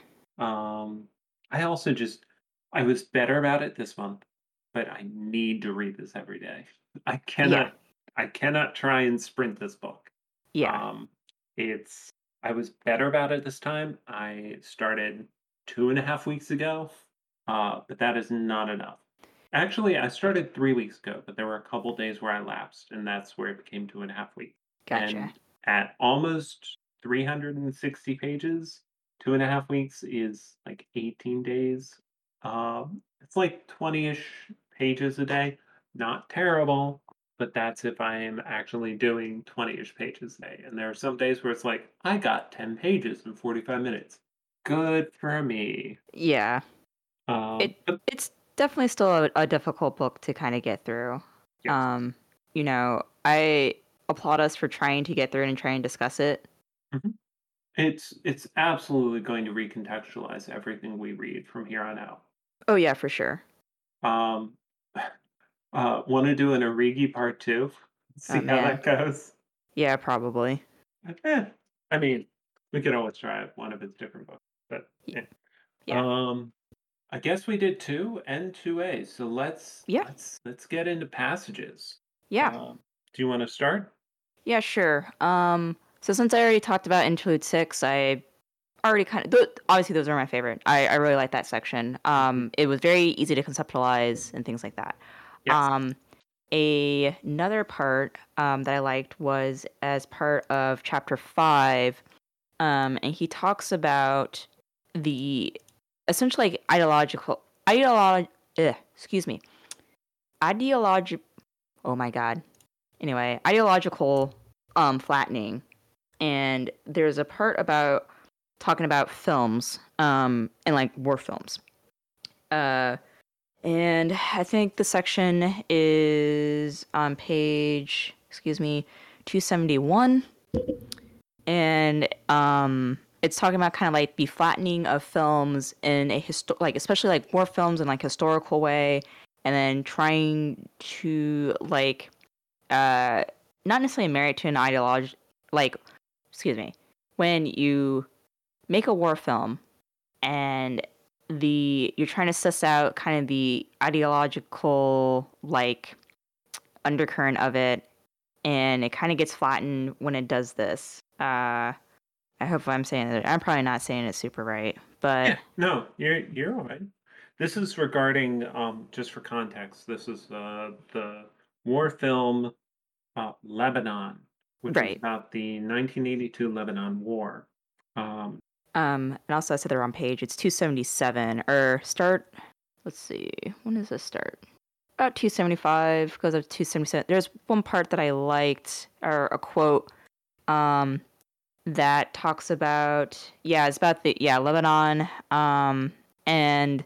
Um, I also just I was better about it this month, but I need to read this every day. I Yeah. cannot I cannot try and sprint this book. Yeah. Um, it's I was better about it this time. I started two and a half weeks ago, uh, but that is not enough. Actually, I started three weeks ago, but there were a couple days where I lapsed, and that's where it became two and a half weeks. Gotcha. And at almost three hundred sixty pages, two and a half weeks is like eighteen days. Um, it's like twenty-ish pages a day. Not terrible, but that's if I am actually doing twenty-ish pages a day. And there are some days where it's like, I got ten pages in forty-five minutes. Good for me. Yeah. Um, It but it's definitely still a, a difficult book to kind of get through. yes. Um, you know, I applaud us for trying to get through it and try and discuss it. Mhm. It's it's absolutely going to recontextualize everything we read from here on out. Oh yeah, for sure. Um, uh, want to do an Origi part two? Oh See how man. that goes. Yeah, probably. Eh, I mean, we could always try one of his different books, but Y- eh. Yeah. Um, I guess we did two and two A. So let's Yeah. let's let's get into passages. Yeah. Um, do you want to start? Yeah, sure. Um, so since I already talked about Interlude Six, I already kind of th- obviously those are my favorite. I, I really like that section. Mhm. Um, it was very easy to conceptualize and things like that. Yes. Um, a, another part um, that I liked was as part of chapter five, um, and he talks about the essentially like ideological ideology. Excuse me, ideology. Oh my god. Anyway, ideological um, flattening, and there's a part about talking about films um, and like war films. Uh, and I think the section is on page, excuse me, two seventy-one. And um, it's talking about kind of like the flattening of films in a histo- like especially like war films in like historical way, and then trying to like uh not necessarily marry it to an ideology like excuse me when you make a war film and the you're trying to suss out kind of the ideological like undercurrent of it, and it kind of gets flattened when it does this. uh I hope I'm saying it, I'm probably not saying it super right, but Yeah. No, you're you're all right. This is regarding um just for context. This is uh the war film uh, Lebanon, which is right. about the nineteen eighty-two Lebanon War. Um, Um and also I said the wrong page, it's two seventy-seven or start. Let's see, when does this start? About two seventy-five, goes up to two seventy-seven. There's one part that I liked, or a quote, um, that talks about, yeah, it's about the, yeah, Lebanon, um, and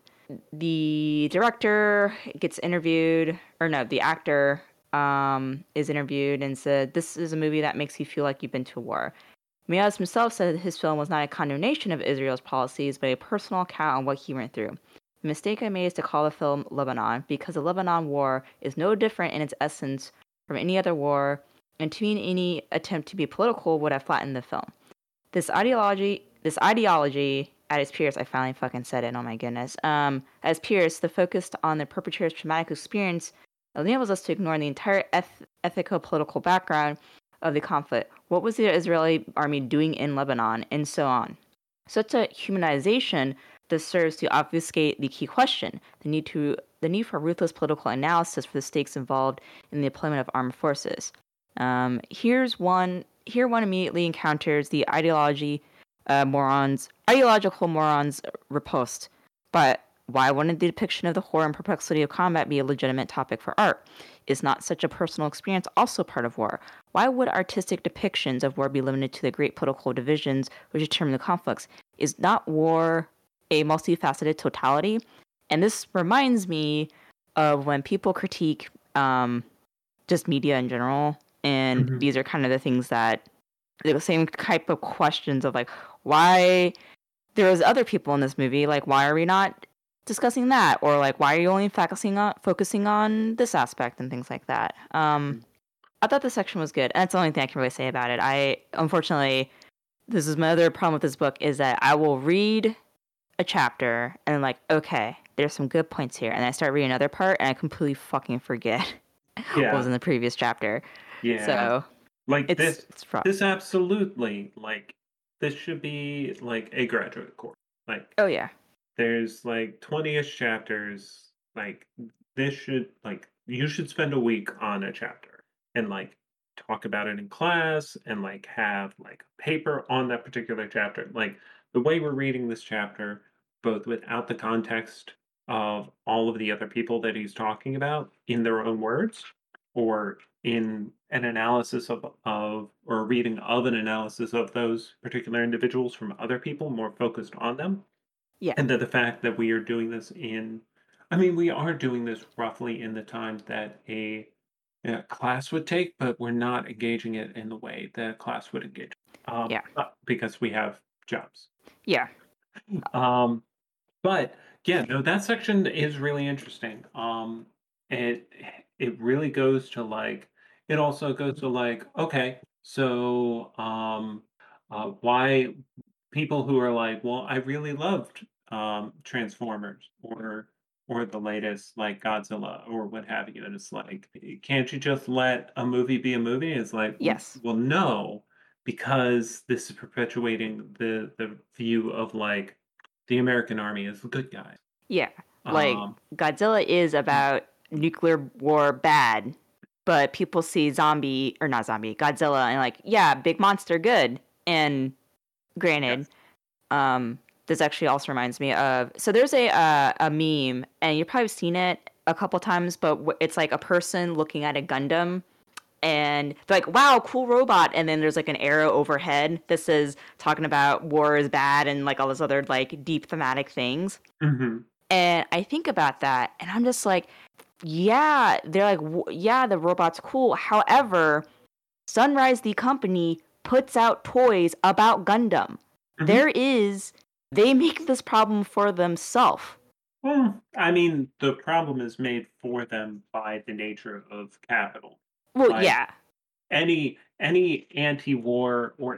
the director gets interviewed, or no, the actor, um, is interviewed and said, "This is a movie that makes you feel like you've been to war." Miaz himself said his film was not a condemnation of Israel's policies, but a personal account on what he went through. The mistake I made is to call the film Lebanon, because the Lebanon War is no different in its essence from any other war, and to me, any attempt to be political would have flattened the film. This ideology, this ideology, at its purest, I finally fucking said it. Oh my goodness. Um, at its purest, the focus on the perpetrator's traumatic experience enables us to ignore the entire eth- ethico-political background of the conflict. What was the Israeli army doing in Lebanon, and so on. Such a humanization thus serves to obfuscate the key question: the need to the need for ruthless political analysis for the stakes involved in the deployment of armed forces. Um, here's one. Here, one immediately encounters the ideology uh, morons, ideological morons riposte. But why wouldn't the depiction of the horror and perplexity of combat be a legitimate topic for art? Is not such a personal experience also part of war? Why would artistic depictions of war be limited to the great political divisions which determine the conflicts? Is not war a multifaceted totality? And this reminds me of when people critique um, just media in general. And mhm. these are kind of the things that the same type of questions of like, why there was other people in this movie, like why are we not discussing that, or like why are you only focusing on focusing on this aspect and things like that. um Mm. I thought the section was good, and that's the only thing I can really say about it. I unfortunately, this is my other problem with this book, is that I will read a chapter and I'm like, okay, there's some good points here, and I start reading another part and I completely fucking forget what was Yeah, in the previous chapter. yeah. So Like it's this, it's rough. this absolutely like this should be like a graduate course. Like Oh yeah. there's like twenty-ish chapters. Like this should like you should spend a week on a chapter and like talk about it in class and like have like a paper on that particular chapter. Like the way we're reading this chapter, both without the context of all of the other people that he's talking about in their own words, or in an analysis of of or a reading of an analysis of those particular individuals from other people more focused on them. Yeah. And that the fact that we are doing this in I mean, we are doing this roughly in the time that a, a class would take, but we're not engaging it in the way that a class would engage. Um, Yeah. uh, because we have jobs. Yeah. Um, but yeah, no, that section is really interesting. Um, it it really goes to like it also goes to like okay, so um, uh, why people who are like, well, I really loved um, Transformers or or the latest like Godzilla or what have you, and it's like, can't you just let a movie be a movie? It's like, well, Yes. well no, because this is perpetuating the the view of like the American army is the good guy. Yeah. Like Um, Godzilla is mm, about nuclear war bad, but people see zombie or not zombie, Godzilla and like, yeah, big monster good. And granted, yes. um this actually also reminds me of so there's a uh, a meme and you've probably seen it a couple times, but w- it's like a person looking at a Gundam and they're like, wow, cool robot. And then there's like an arrow overhead that says talking about war is bad and like all this other like deep thematic things. Hmm. And I think about that and I'm just like, yeah, they're like, w- yeah, the robot's cool. However, Sunrise, the company, puts out toys about Gundam. Hmm. There is, they make this problem for themselves. Well, I mean, the problem is made for them by the nature of capital. Well, Like yeah, any any anti-war or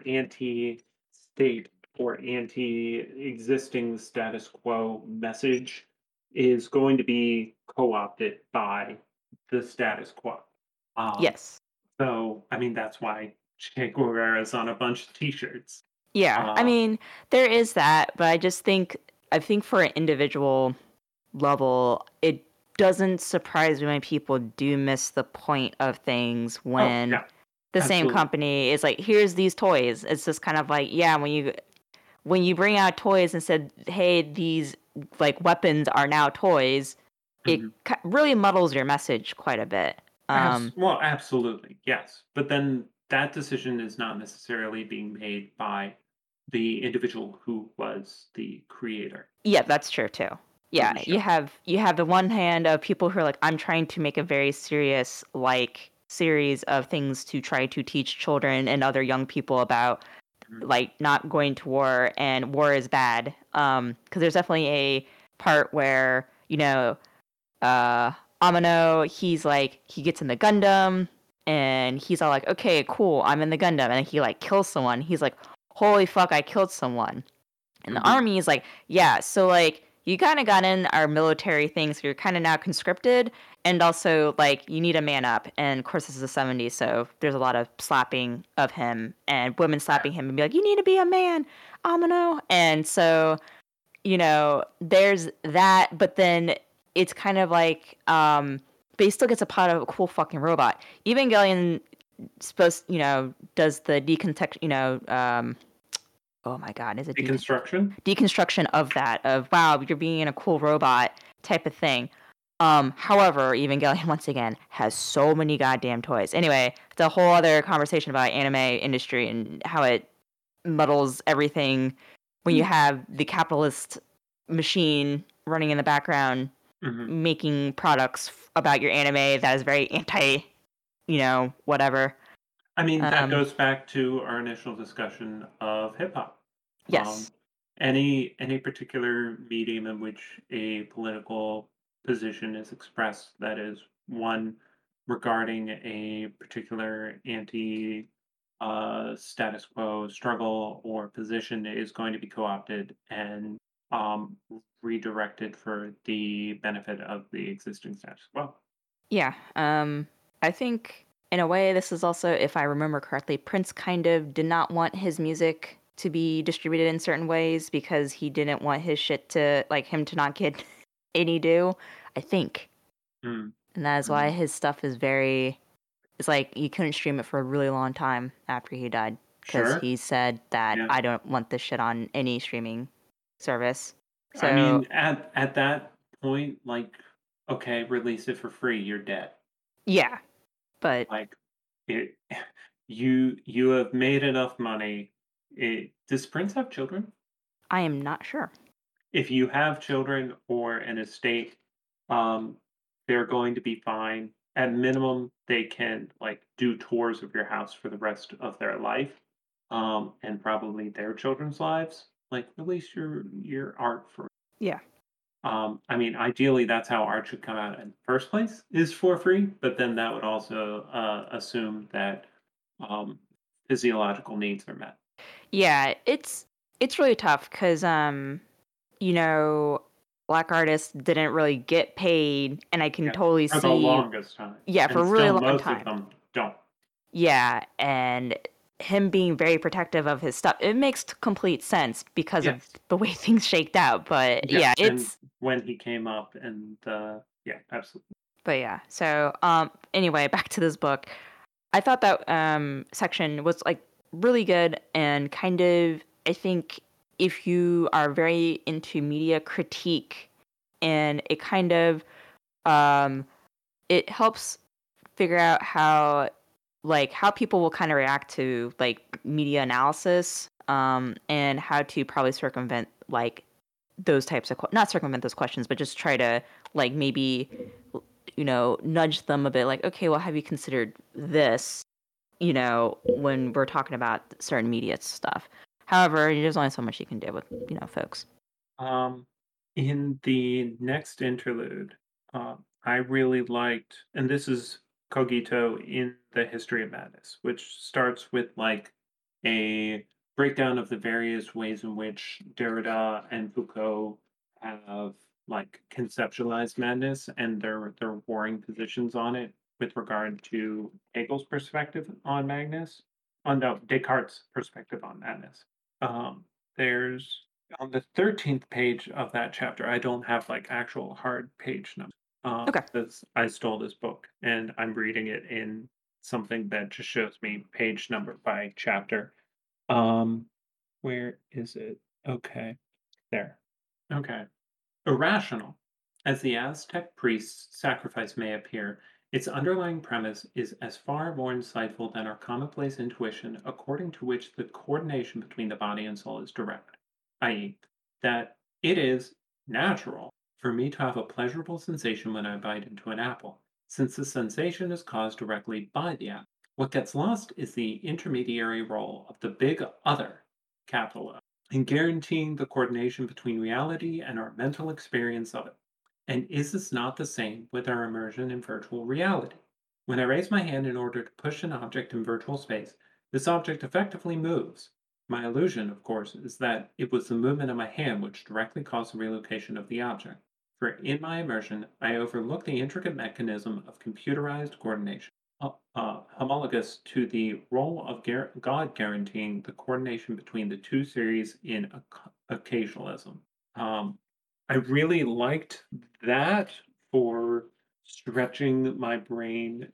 anti-state or anti-existing status quo message is going to be co-opted by the status quo. Um, yes. so I mean that's why Che Guevara's on a bunch of t-shirts. Yeah, I Uh, mean, there is that, but I just think, I think for an individual level, it doesn't surprise me when people do miss the point of things oh when yeah, the same absolutely. company is like, here's these toys. It's just kind of like, yeah, when you when you bring out toys and said, "Hey, these like weapons are now toys," it Mhm. ki- really muddles your message quite a bit. Abs- Um, well, absolutely, yes. But then that decision is not necessarily being made by the individual who was the creator yeah, that's true too. of Yeah, the you show. have you have the one hand of people who are like, "I'm trying to make a very serious like series of things to try to teach children and other young people about Mhm. like not going to war and war is bad." Um, because there's definitely a part where you know uh Amano, he's like he gets in the Gundam and he's all like, okay, cool, I'm in the Gundam, and he like kills someone. He's like, holy fuck, I killed someone. And the Mhm. army is like, yeah, so like you kind of got in our military things, so you're kind of now conscripted, and also like you need a man up. And of course, this is the seventies, so there's a lot of slapping of him and women slapping him and be like, you need to be a man, Amano. And so you know, there's that, but then it's kind of like, um, but he still gets a pot of a cool fucking robot. Evangelion supposed, you know, does the decontext, you know, um, oh my god, is it deconstruct Deconstruction. deconstruction of that of wow, you're being a cool robot type of thing. Um, however, Evangelion once again has so many goddamn toys. Anyway, it's a whole other conversation about anime industry and how it muddles everything when you Mm. have the capitalist machine running in the background Mhm. making products f- about your anime that is very anti, you know, whatever. I mean, that Um, goes back to our initial discussion of hip hop. Um, yes. any any particular medium in which a political position is expressed that is one regarding a particular anti uh, status quo struggle or position is going to be co-opted and um, redirected for the benefit of the existing status quo. Yeah. Um, I think in a way this is also, if I remember correctly, Prince kind of did not want his music to be distributed in certain ways because he didn't want his shit to like him to not get any due. I think. Mm, And that is why mm, his stuff is very it's like you couldn't stream it for a really long time after he died because sure. he said that Yeah. I don't want this shit on any streaming service. I So mean, at at that point, like, okay, release it for free. You're dead. yeah, But Like it, you you have made enough money. It, does Prince have children? I am not sure. If you have children or an estate, um, they're going to be fine. At minimum, they can like do tours of your house for the rest of their life, um, and probably their children's lives. Like release your your art for. Yeah. Um, I mean, ideally, that's how art should come out in the first place, is for free. But then that would also uh, assume that um, physiological needs are met. Yeah, it's it's really tough because um, you know, black artists didn't really get paid, and I can Yeah, totally for the see, longest time, yeah, for and a really still long most of time. them don't. Yeah, and him being very protective of his stuff, it makes t- complete sense because of Yes. the way things shaked out. But Yes, yeah, and it's when he came up and, uh yeah, absolutely. but yeah. So um, anyway, back to this book. I thought that um section was like really good and kind of I think if you are very into media critique and it kind of um it helps figure out how like how people will kind of react to like media analysis um and how to probably circumvent like those types of que- not circumvent those questions but just try to like maybe you know nudge them a bit like okay well have you considered this you know when we're talking about certain media stuff. However, there's only so much you can do with you know folks. Um, in the next interlude, uh, I really liked, and this is Cogito in the History of Madness, which starts with like a breakdown of the various ways in which Derrida and Foucault have like conceptualized madness and their their warring positions on it with regard to Hegel's perspective on madness, on no, Descartes' perspective on madness. Um, there's on the thirteenth page of that chapter, I don't have like actual hard page numbers. Um, Okay. because I stole this book and I'm reading it in something that just shows me page number by chapter. Um, where is it? Okay, there. Okay. Irrational. As the Aztec priest's sacrifice may appear, its underlying premise is as far more insightful than our commonplace intuition, according to which the coordination between the body and soul is direct, that is, that it is natural for me to have a pleasurable sensation when I bite into an apple, since the sensation is caused directly by the apple. What gets lost is the intermediary role of the big other, capital O, in guaranteeing the coordination between reality and our mental experience of it. And is this not the same with our immersion in virtual reality? When I raise my hand in order to push an object in virtual space, this object effectively moves. My illusion, of course, is that it was the movement of my hand which directly caused the relocation of the object. For in my immersion, I overlook the intricate mechanism of computerized coordination, uh, uh, homologous to the role of gar- God guaranteeing the coordination between the two series in occ- occasionalism. Um, I really liked that for stretching my brain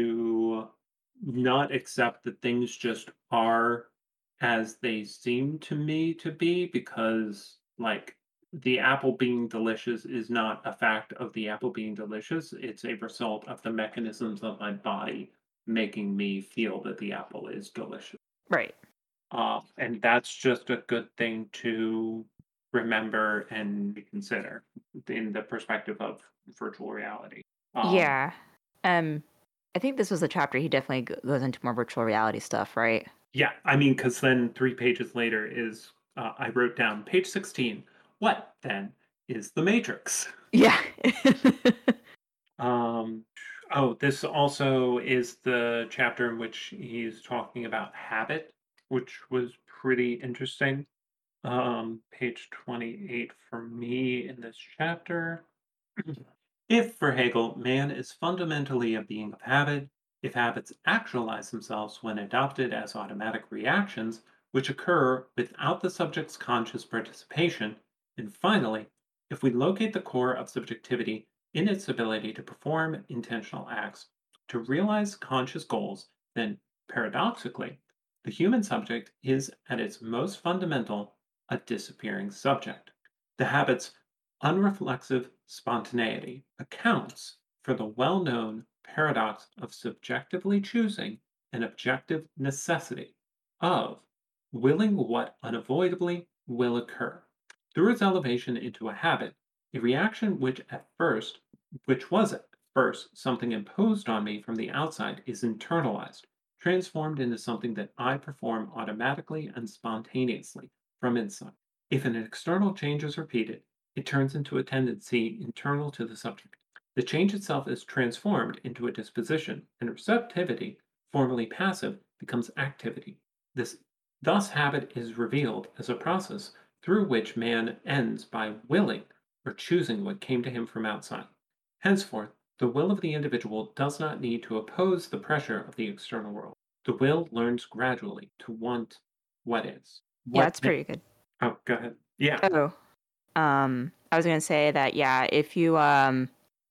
to not accept that things just are as they seem to me to be because like the apple being delicious is not a fact of the apple being delicious. It's a result of the mechanisms of my body making me feel that the apple is delicious. Right. Uh, and that's just a good thing to remember and consider in the perspective of virtual reality. Um, Yeah. Um, I think this was a chapter he definitely go- goes into more virtual reality stuff, right? yeah, I mean, because then three pages later is uh, I wrote down page sixteen. What then is the Matrix? Yeah. Um, oh, this also is the chapter in which he's talking about habit, which was pretty interesting. Um, page twenty-eight for me in this chapter. If, for Hegel, man is fundamentally a being of habit, if habits actualize themselves when adopted as automatic reactions, which occur without the subject's conscious participation, and finally, if we locate the core of subjectivity in its ability to perform intentional acts, to realize conscious goals, then paradoxically, the human subject is at its most fundamental a disappearing subject. The habit's unreflexive spontaneity accounts for the well known paradox of subjectively choosing an objective necessity of willing what unavoidably will occur. Through its elevation into a habit, a reaction which at first, which was at first something imposed on me from the outside, is internalized, transformed into something that I perform automatically and spontaneously from inside. If an external change is repeated, it turns into a tendency internal to the subject. The change itself is transformed into a disposition, and receptivity, formerly passive, becomes activity. This thus habit is revealed as a process through which man ends by willing or choosing what came to him from outside. Henceforth, the will of the individual does not need to oppose the pressure of the external world. The will learns gradually to want what is. Yeah, What? it's pretty good. Oh, go ahead. Yeah. Oh, um, I was gonna say that yeah, if you um,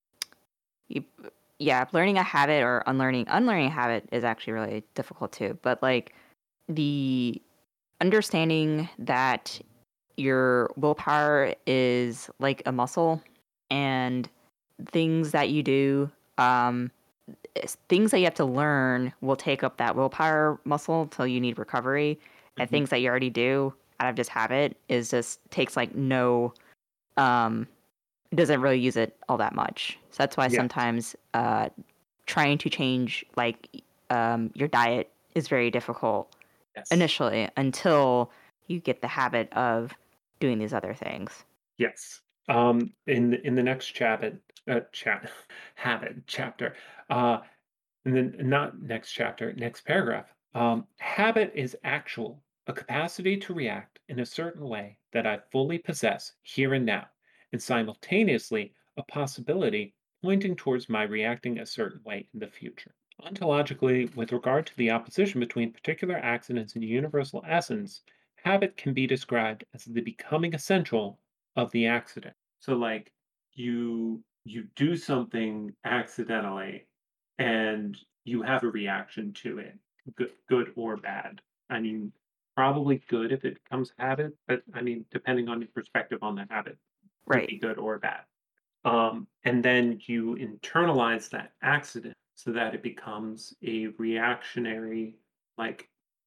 you yeah, learning a habit or unlearning unlearning a habit is actually really difficult too. But like the understanding that your willpower is like a muscle and things that you do um s- things that you have to learn will take up that willpower muscle until you need recovery, and Mhm. things that you already do out of just habit is just takes like no um doesn't really use it all that much. So that's why Yes. sometimes uh trying to change like um your diet is very difficult Yes. initially until you get the habit of doing these other things. Yes. Um, in the- in the next chabit, uh, chat, habit chapter, uh, and then not next chapter, next paragraph. Um, habit is actual, a capacity to react in a certain way that I fully possess here and now, and simultaneously a possibility pointing towards my reacting a certain way in the future. Ontologically, with regard to the opposition between particular accidents and universal essence, habit can be described as the becoming essential of the accident. So, like, you you do something accidentally and you have a reaction to it, good, good or bad. I mean, probably good if it becomes habit, but I mean, depending on your perspective on the habit, could Right. be good or bad. Um, and then you internalize that accident so that it becomes a reactionary, like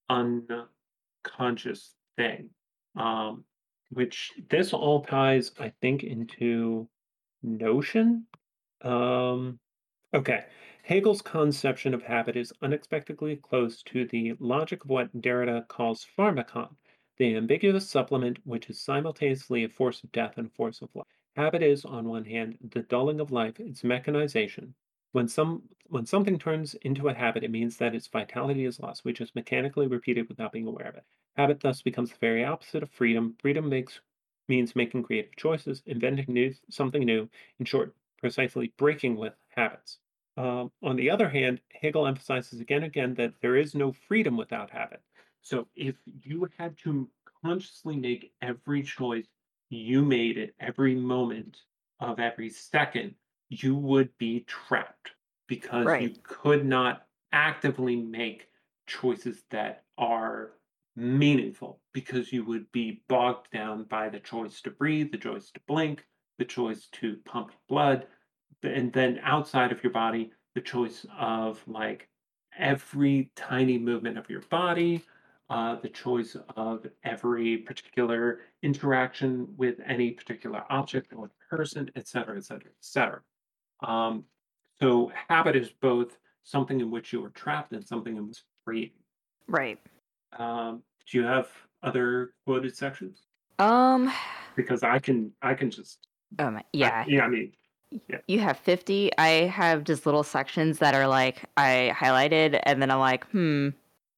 unconscious thing. Um, which this all ties, I think, into notion. Um, Okay. Hegel's conception of habit is unexpectedly close to the logic of what Derrida calls pharmakon, the ambiguous supplement which is simultaneously a force of death and a force of life. Habit is, on one hand, the dulling of life, its mechanization. When some when something turns into a habit, it means that its vitality is lost, which is mechanically repeated without being aware of it. Habit thus becomes the very opposite of freedom. Freedom makes means making creative choices, inventing new something new, in short, precisely breaking with habits. Um, on the other hand, Hegel emphasizes again and again that there is no freedom without habit. So if you had to consciously make every choice you made at every moment of every second, you would be trapped because Right. you could not actively make choices that are meaningful because you would be bogged down by the choice to breathe, the choice to blink, the choice to pump blood, and then outside of your body, the choice of like every tiny movement of your body, uh, the choice of every particular interaction with any particular object or person, et cetera, et cetera, et cetera. Um, so habit is both something in which you are trapped and something in which free. Right. Um, do you have other quoted sections? Um Because I can, I can just, um I, yeah, yeah, I mean, yeah. you have fifty. I have just little sections that are like I highlighted and then I'm like, "Hmm,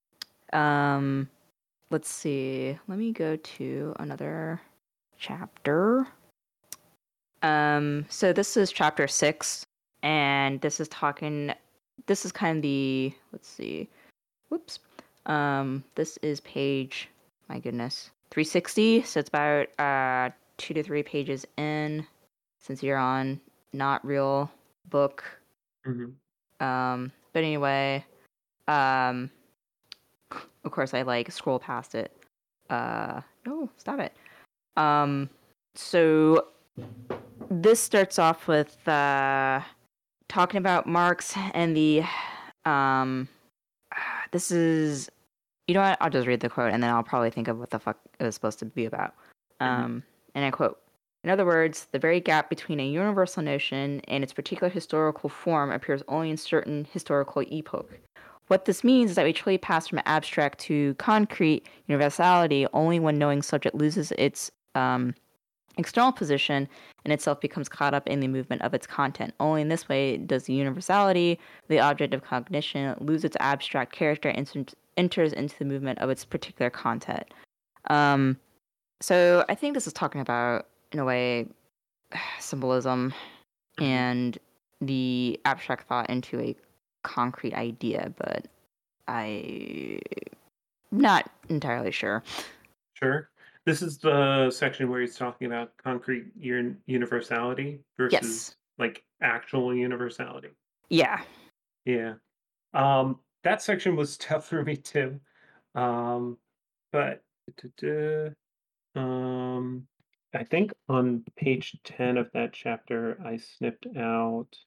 um let's see. Let me go to another chapter." Um so this is chapter six, and this is talking this is kind of the let's see. Whoops. Um, this is page, my goodness, three sixty. So it's about uh two to three pages in, since you're on not real book. Mhm. Um, but anyway, um, of course I like scroll past it. Uh, no, stop it. Um, so this starts off with uh talking about Marx and the um. This is, you know what? I'll just read the quote and then I'll probably think of what the fuck it was supposed to be about. Mhm. Um, and I quote. In other words, the very gap between a universal notion and its particular historical form appears only in certain historical epoch. What this means is that we truly pass from abstract to concrete universality only when knowing subject loses its um, external position and itself becomes caught up in the movement of its content. Only in this way does the universality, the object of cognition, lose its abstract character and enters into the movement of its particular content. Um, so I think this is talking about, in a way, symbolism Mhm. and the abstract thought into a concrete idea, but I not entirely sure. Sure. This is the section where he's talking about concrete un- universality Yes. versus like actual universality. Yeah. Yeah. Um, that section was tough for me too. Um, but duh, um, I think on page ten of that chapter, I snipped out.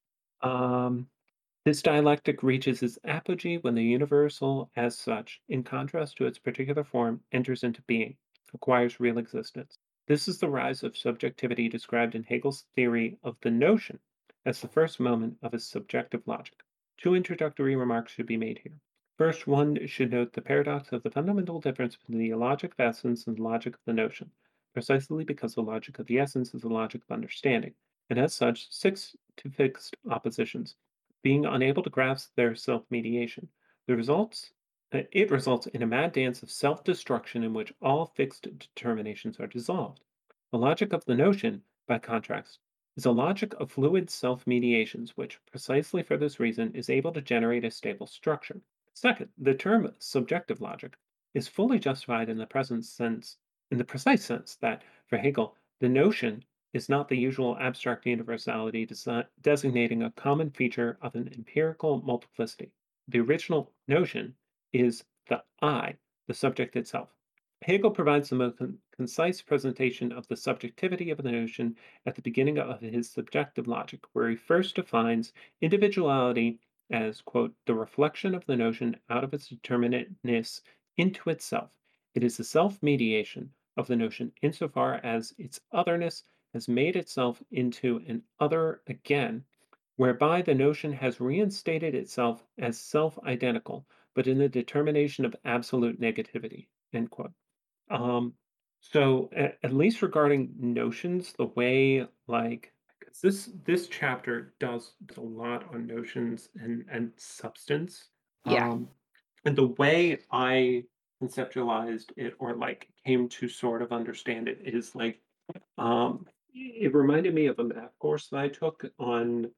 Um, this dialectic reaches its apogee when the universal, as such, in contrast to its particular form, enters into being, acquires real existence. This is the rise of subjectivity described in Hegel's theory of the notion as the first moment of his subjective logic. Two introductory remarks should be made here. First, one should note the paradox of the fundamental difference between the logic of essence and the logic of the notion, precisely because the logic of the essence is the logic of understanding, and as such, six to fixed oppositions being unable to grasp their self-mediation. The results uh, it results in a mad dance of self-destruction in which all fixed determinations are dissolved. The logic of the notion, by contrast, is a logic of fluid self-mediations, which, precisely for this reason, is able to generate a stable structure. Second, the term subjective logic is fully justified in the present sense, in the precise sense that, for Hegel, the notion is not the usual abstract universality desi- designating a common feature of an empirical multiplicity. The original notion is the I, the subject itself. Hegel provides the most con- concise presentation of the subjectivity of the notion at the beginning of his subjective logic, where he first defines individuality as, quote, the reflection of the notion out of its determinateness into itself. It is the self mediation of the notion insofar as its otherness has made itself into an other again, whereby the notion has reinstated itself as self identical, but in the determination of absolute negativity. End quote. Um, so, at, at least regarding notions, the way like 'cause this this chapter does a lot on notions and and substance. Yeah. Um, and the way I conceptualized it or like came to sort of understand it is like um, it reminded me of a math course that I took on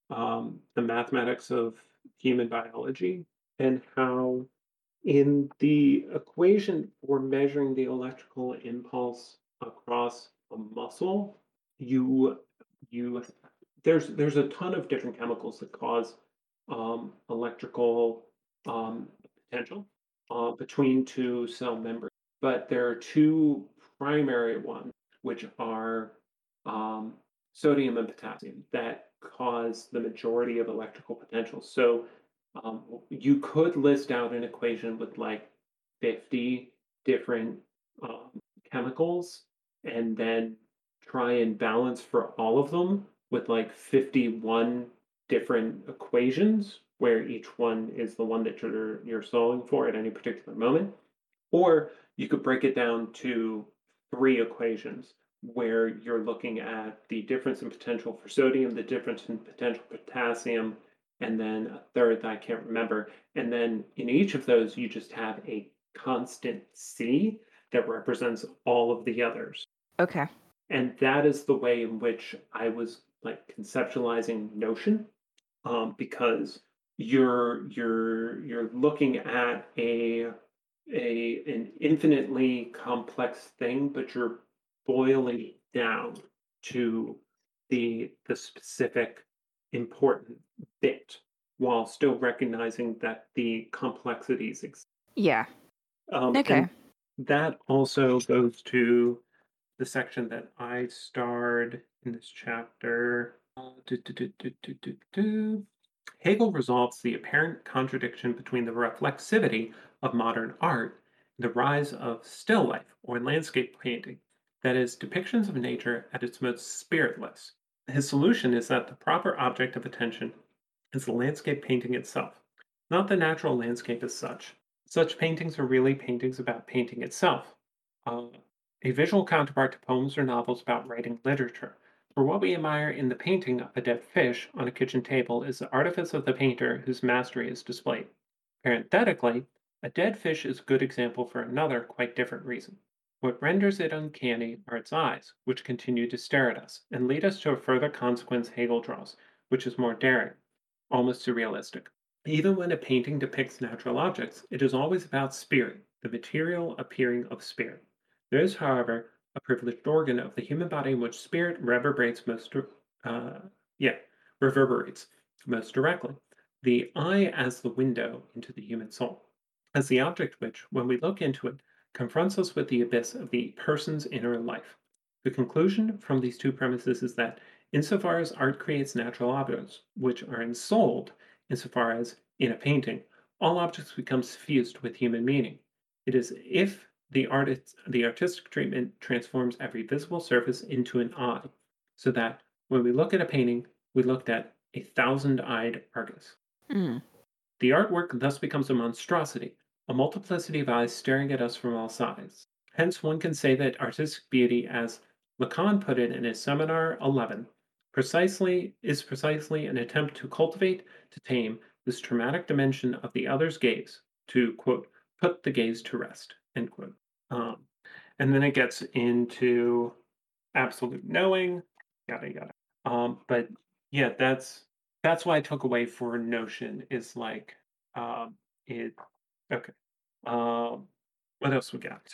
um, the mathematics of human biology and how, in the equation for measuring the electrical impulse across a muscle, you you there's there's a ton of different chemicals that cause um, electrical um, potential uh, between two cell membranes. But there are two primary ones, which are um, sodium and potassium, that cause the majority of electrical potential. So um, you could list out an equation with like fifty different um, chemicals and then try and balance for all of them with like fifty-one different equations where each one is the one that you're you're solving for at any particular moment. Or you could break it down to three equations where you're looking at the difference in potential for sodium, the difference in potential for potassium, and then a third that I can't remember. And then in each of those, you just have a constant C that represents all of the others. Okay. And that is the way in which I was like conceptualizing Notion, um, because you're you're you're looking at a a an infinitely complex thing, but you're boiling it down to the the specific important bit while still recognizing that the complexities exist. Yeah. Um, Okay. and that also goes to the section that I starred in this chapter. do, do, do, do, do, do, do. Hegel resolves the apparent contradiction between the reflexivity of modern art and the rise of still life or landscape painting, that is, depictions of nature at its most spiritless. His solution is that the proper object of attention is the landscape painting itself, not the natural landscape as such. Such paintings are really paintings about painting itself, uh, a visual counterpart to poems or novels about writing literature. For what we admire in the painting of a dead fish on a kitchen table is the artifice of the painter whose mastery is displayed. Parenthetically, a dead fish is a good example for another, quite different reason. What renders it uncanny are its eyes, which continue to stare at us, and lead us to a further consequence Hegel draws, which is more daring, almost surrealistic. Even when a painting depicts natural objects, it is always about spirit, the material appearing of spirit. There is, however, a privileged organ of the human body in which spirit reverberates most, uh, yeah, reverberates most directly. The eye as the window into the human soul, as the object which, when we look into it, confronts us with the abyss of the person's inner life. The conclusion from these two premises is that, insofar as art creates natural objects, which are ensouled, insofar as, in a painting, all objects become suffused with human meaning. It is if the artist, the artistic treatment transforms every visible surface into an eye, so that when we look at a painting, we looked at a thousand-eyed Argus. Mm. The artwork thus becomes a monstrosity, a multiplicity of eyes staring at us from all sides. Hence, one can say that artistic beauty, as Lacan put it in his Seminar eleven, precisely is precisely an attempt to cultivate, to tame this traumatic dimension of the other's gaze, to quote, put the gaze to rest, end quote. Um, and then it gets into absolute knowing, yada yada. Um, but yeah, that's that's what I took away for Notion is like um it okay. Um what else we got?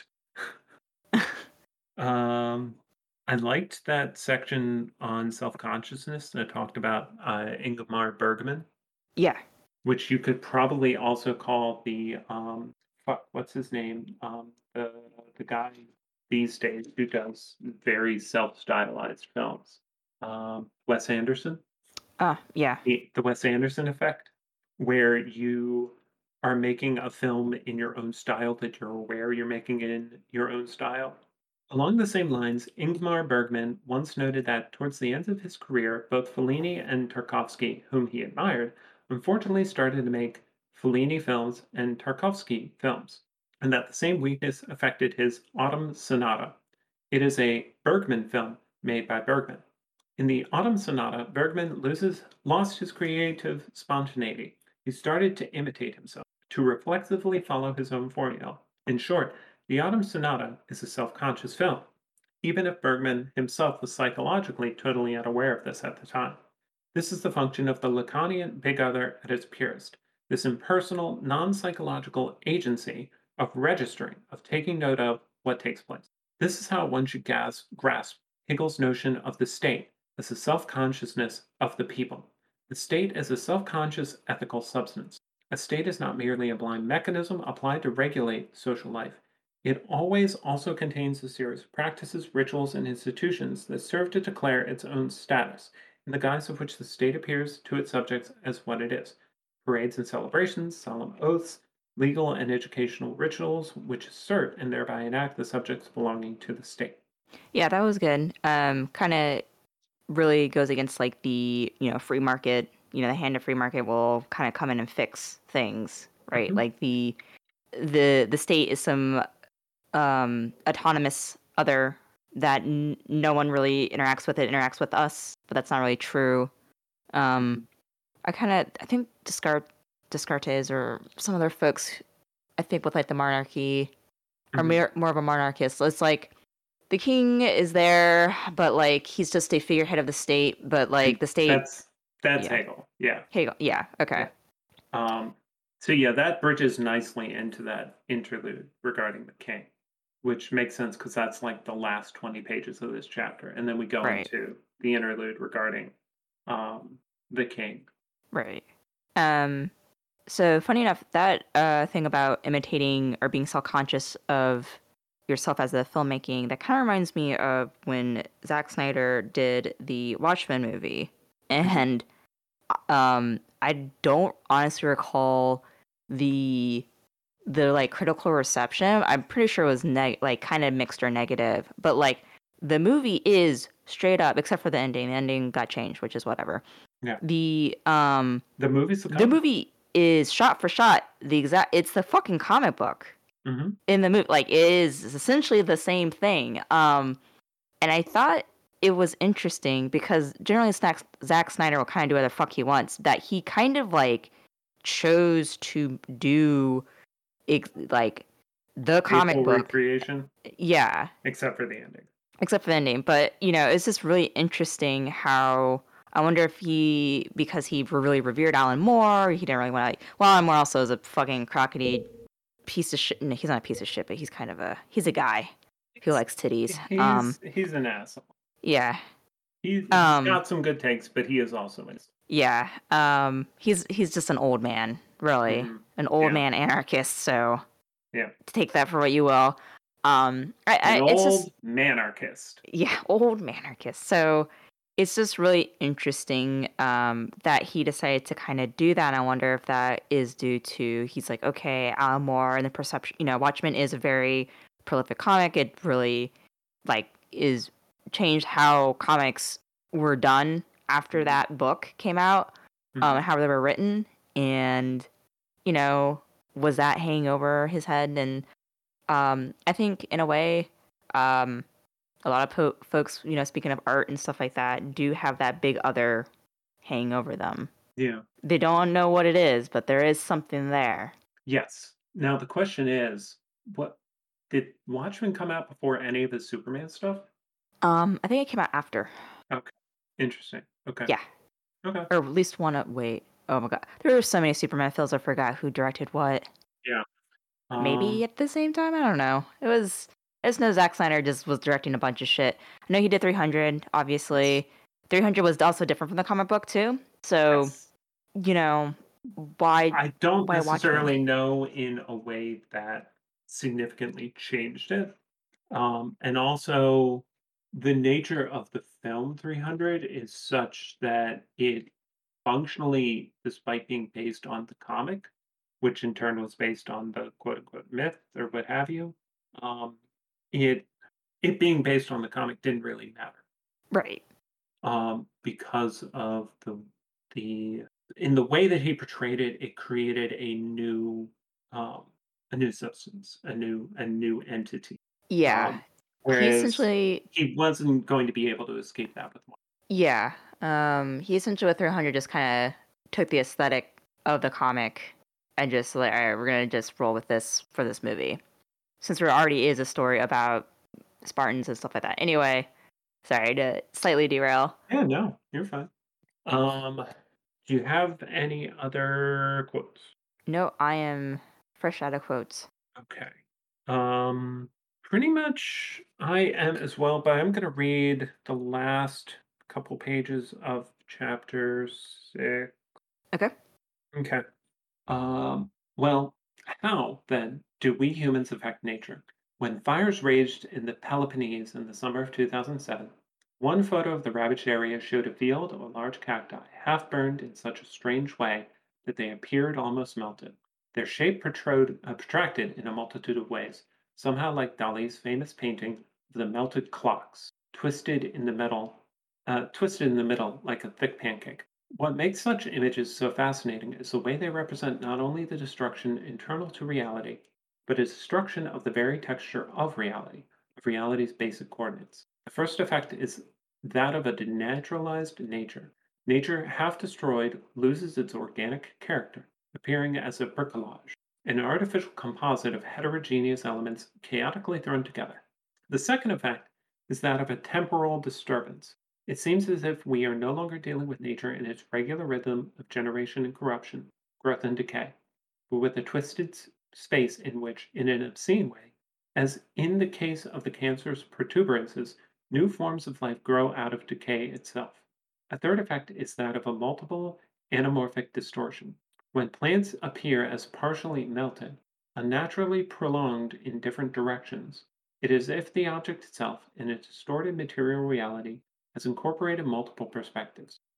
Um I liked that section on self-consciousness that talked about uh Ingmar Bergman, Yeah. which you could probably also call the um fuck, what's his name? Um the the guy these days who does very self-stylized films. Um Wes Anderson. Uh, yeah. The the Wes Anderson effect, where you are making a film in your own style that you're aware you're making it in your own style. Along the same lines, Ingmar Bergman once noted that towards the end of his career, both Fellini and Tarkovsky, whom he admired, unfortunately started to make Fellini films and Tarkovsky films, and that the same weakness affected his Autumn Sonata. It is a Bergman film made by Bergman. In the Autumn Sonata, Bergman loses lost his creative spontaneity. He started to imitate himself, to reflexively follow his own formula. In short, the Autumn Sonata is a self-conscious film, even if Bergman himself was psychologically totally unaware of this at the time. This is the function of the Lacanian big other at its purest, this impersonal, non-psychological agency of registering, of taking note of what takes place. This is how one should gas- grasp Hegel's notion of the state as the self-consciousness of the people. The state as a self-conscious ethical substance. A state is not merely a blind mechanism applied to regulate social life. It always also contains a series of practices, rituals, and institutions that serve to declare its own status, in the guise of which the state appears to its subjects as what it is: parades and celebrations, solemn oaths, legal and educational rituals which assert and thereby enact the subjects belonging to the state. Yeah, that was good. Um, kind of really goes against like the, you know, free market, you know, the hand of free market will kind of come in and fix things, right? Mhm. Like the the the state is some um autonomous other that n- no one really interacts with. It interacts with us, but that's not really true. Um Mhm. I kind of I think Descartes Descartes or some other folks, I think with like the monarchy are Mhm. more, more of a monarchist. So it's like the king is there, but like he's just a figurehead of the state, but like And the state, that's that's yeah. Hegel. Yeah. Hegel, yeah, okay. Yeah. Um, so yeah, that bridges nicely into that interlude regarding the king, which makes sense because that's like the last twenty pages of this chapter. And then we go Right, into the interlude regarding um, the king. right. Um, so funny enough, that uh thing about imitating or being self-conscious of yourself as a filmmaking, that kind of reminds me of when Zack Snyder did the Watchmen movie. Mhm. and um, I don't honestly recall the the like critical reception. I'm pretty sure it was neg like kind of mixed or negative, but like the movie is straight up, except for the ending. The ending got changed, which is whatever. Yeah. The um The movie's the the comic book. movie is shot for shot the exact. It's the fucking comic book Mhm. in the movie. Like it is essentially the same thing. Um, and I thought it was interesting because generally Zack, Zack Snyder will kind of do whatever the fuck he wants. That he kind of like chose to do ex- like the A comic full book. recreation, Yeah, except for the ending. except for the ending. But you know, it's just really interesting how I wonder if he, because he really revered Alan Moore, he didn't really want to. Well, Alan Moore also is a fucking crockety piece of shit. No, he's not a piece of shit, but he's kind of a he's a guy who He's likes titties. Um, he's he's an asshole. yeah. He's he's Um, got some good takes, but he is also an yeah. Um, he's he's just an old man, really, Mhm. an old Yeah, man anarchist. So yeah. take that for what you will. Um, I, An I it's just old manarchist. yeah, old manarchist. So it's just really interesting um, that he decided to kind of do that. And I wonder if that is due to he's like, okay, Alan Moore and the perception. You know, Watchmen is a very prolific comic. It really like is changed how comics were done after Mhm, that book came out, um, mhm. how they were written, and you know, was that hanging over his head? And um, I think in a way, um, a lot of po- folks, you know, speaking of art and stuff like that, do have that big other hanging over them. Yeah. They don't know what it is, but there is something there. Yes. Now the question is, what did Watchmen come out before any of the Superman stuff? Um, I think it came out after. Okay. Interesting. Okay. Yeah, Okay. or at least one. Of, wait, oh my god, there were so many Superman films. I forgot who directed what. Yeah. Maybe Um, at the same time. I don't know. It was. I just know Zack Snyder just was directing a bunch of shit. I know he did three hundred. yes. Obviously, three hundred was also different from the comic book too. So Yes. you know, why I don't why Watchmen? necessarily know in a way that significantly changed it. Um, and also, the nature of the film three hundred is such that it functionally, despite being based on the comic, which in turn was based on the quote unquote myth or what have you, um, it it being based on the comic didn't really matter Right. um, because of the the in the way that he portrayed it, it created a new um, a new substance, a new a new entity. Yeah. Um, He whereas essentially he wasn't going to be able to escape that with one. yeah. Um he essentially with three hundred just kind of took the aesthetic of the comic and just like, all right, we're going to just roll with this for this movie. Since there already is a story about Spartans and stuff like that. Anyway, sorry to slightly derail. Yeah, no, you're fine. Um, do you have any other quotes? No, I am fresh out of quotes. Okay. Um, pretty much I am as well, but I'm going to read the last couple pages of chapter six. Okay. Okay. Um, well, how then do we humans affect nature? When fires raged in the Peloponnese in the summer of two thousand seven, one photo of the ravaged area showed a field of large cacti, half burned in such a strange way that they appeared almost melted. Their shape protrud- uh, protracted in a multitude of ways, somehow like Dali's famous painting of the melted clocks, twisted in the middle, uh, twisted in the middle like a thick pancake. What makes such images so fascinating is the way they represent not only the destruction internal to reality, but a destruction of the very texture of reality, of reality's basic coordinates. The first effect is that of a denaturalized nature. Nature, half destroyed, loses its organic character, appearing as a bricolage, an artificial composite of heterogeneous elements chaotically thrown together. The second effect is that of a temporal disturbance. It seems as if we are no longer dealing with nature in its regular rhythm of generation and corruption, growth and decay, but with a twisted s- space in which, in an obscene way, as in the case of the cancer's protuberances, new forms of life grow out of decay itself. A third effect is that of a multiple anamorphic distortion. When plants appear as partially melted, unnaturally prolonged in different directions, it is as if the object itself, in a distorted material reality, has incorporated multiple perspectives.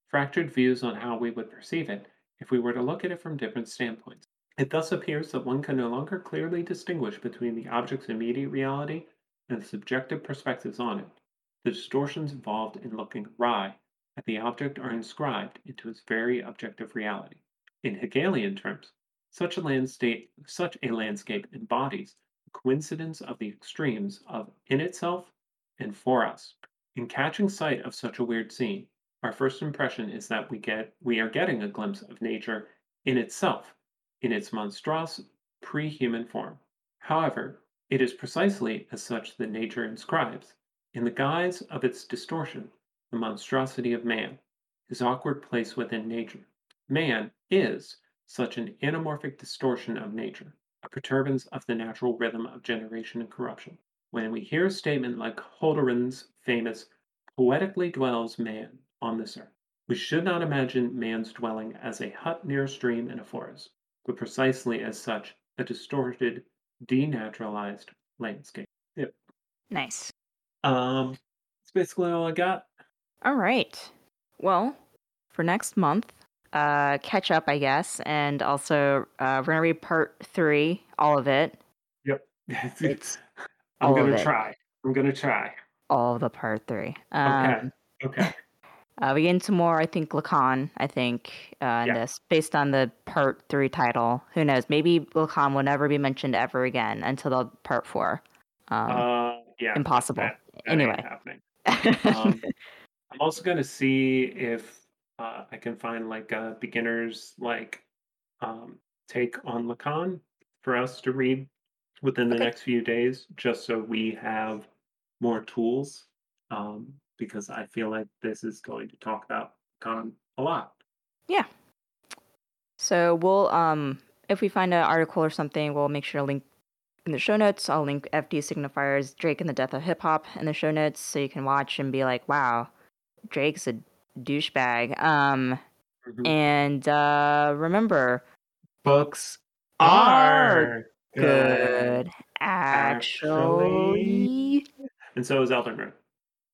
fractured views on how we would perceive it if we were to look at it from different standpoints. It thus appears that one can no longer clearly distinguish between the object's immediate reality and the subjective perspectives on it. The distortions involved in looking awry at the object are inscribed into its very objective reality. In Hegelian terms, such a landscape, such a landscape embodies the coincidence of the extremes of in itself and for us. In catching sight of such a weird scene, our first impression is that we get we are getting a glimpse of nature in itself, in its monstrous pre-human form. However, it is precisely as such that nature inscribes, in the guise of its distortion, the monstrosity of man, his awkward place within nature. Man is such an anamorphic distortion of nature, a perturbance of the natural rhythm of generation and corruption. When we hear a statement like Holderlin's famous "poetically dwells man on this earth," we should not imagine man's dwelling as a hut near a stream in a forest, but precisely as such a distorted, denaturalized landscape. Yep. Nice. Um, that's basically all I got. All right. Well, for next month, uh, catch up, I guess, and also uh, we're gonna read part three, all of it. Yep. It's I'm all of gonna it, try. I'm gonna try. all of the part three. Okay. Um, Okay. uh, we get into more, I think, Lacan, I think, uh, in Yeah. this, based on the part three title. Who knows? Maybe Lacan will never be mentioned ever again until the part four. Um, Uh, yeah. impossible. That that ain't Anyway. happening. Um, I'm also gonna see if uh, I can find like a beginner's like um, take on Lacan for us to read within the Okay. next few days, just so we have more tools. Um, because I feel like this is going to talk about Lacan a lot. Yeah. So we'll, um, if we find an article or something, we'll make sure to link in the show notes. I'll link F D Signifiers, Drake and the Death of Hip Hop in the show notes, so you can watch and be like, "Wow, Drake's a douchebag." Um, Mhm. and uh, remember, Books are are good, good, actually. actually. And so is Elden Ring.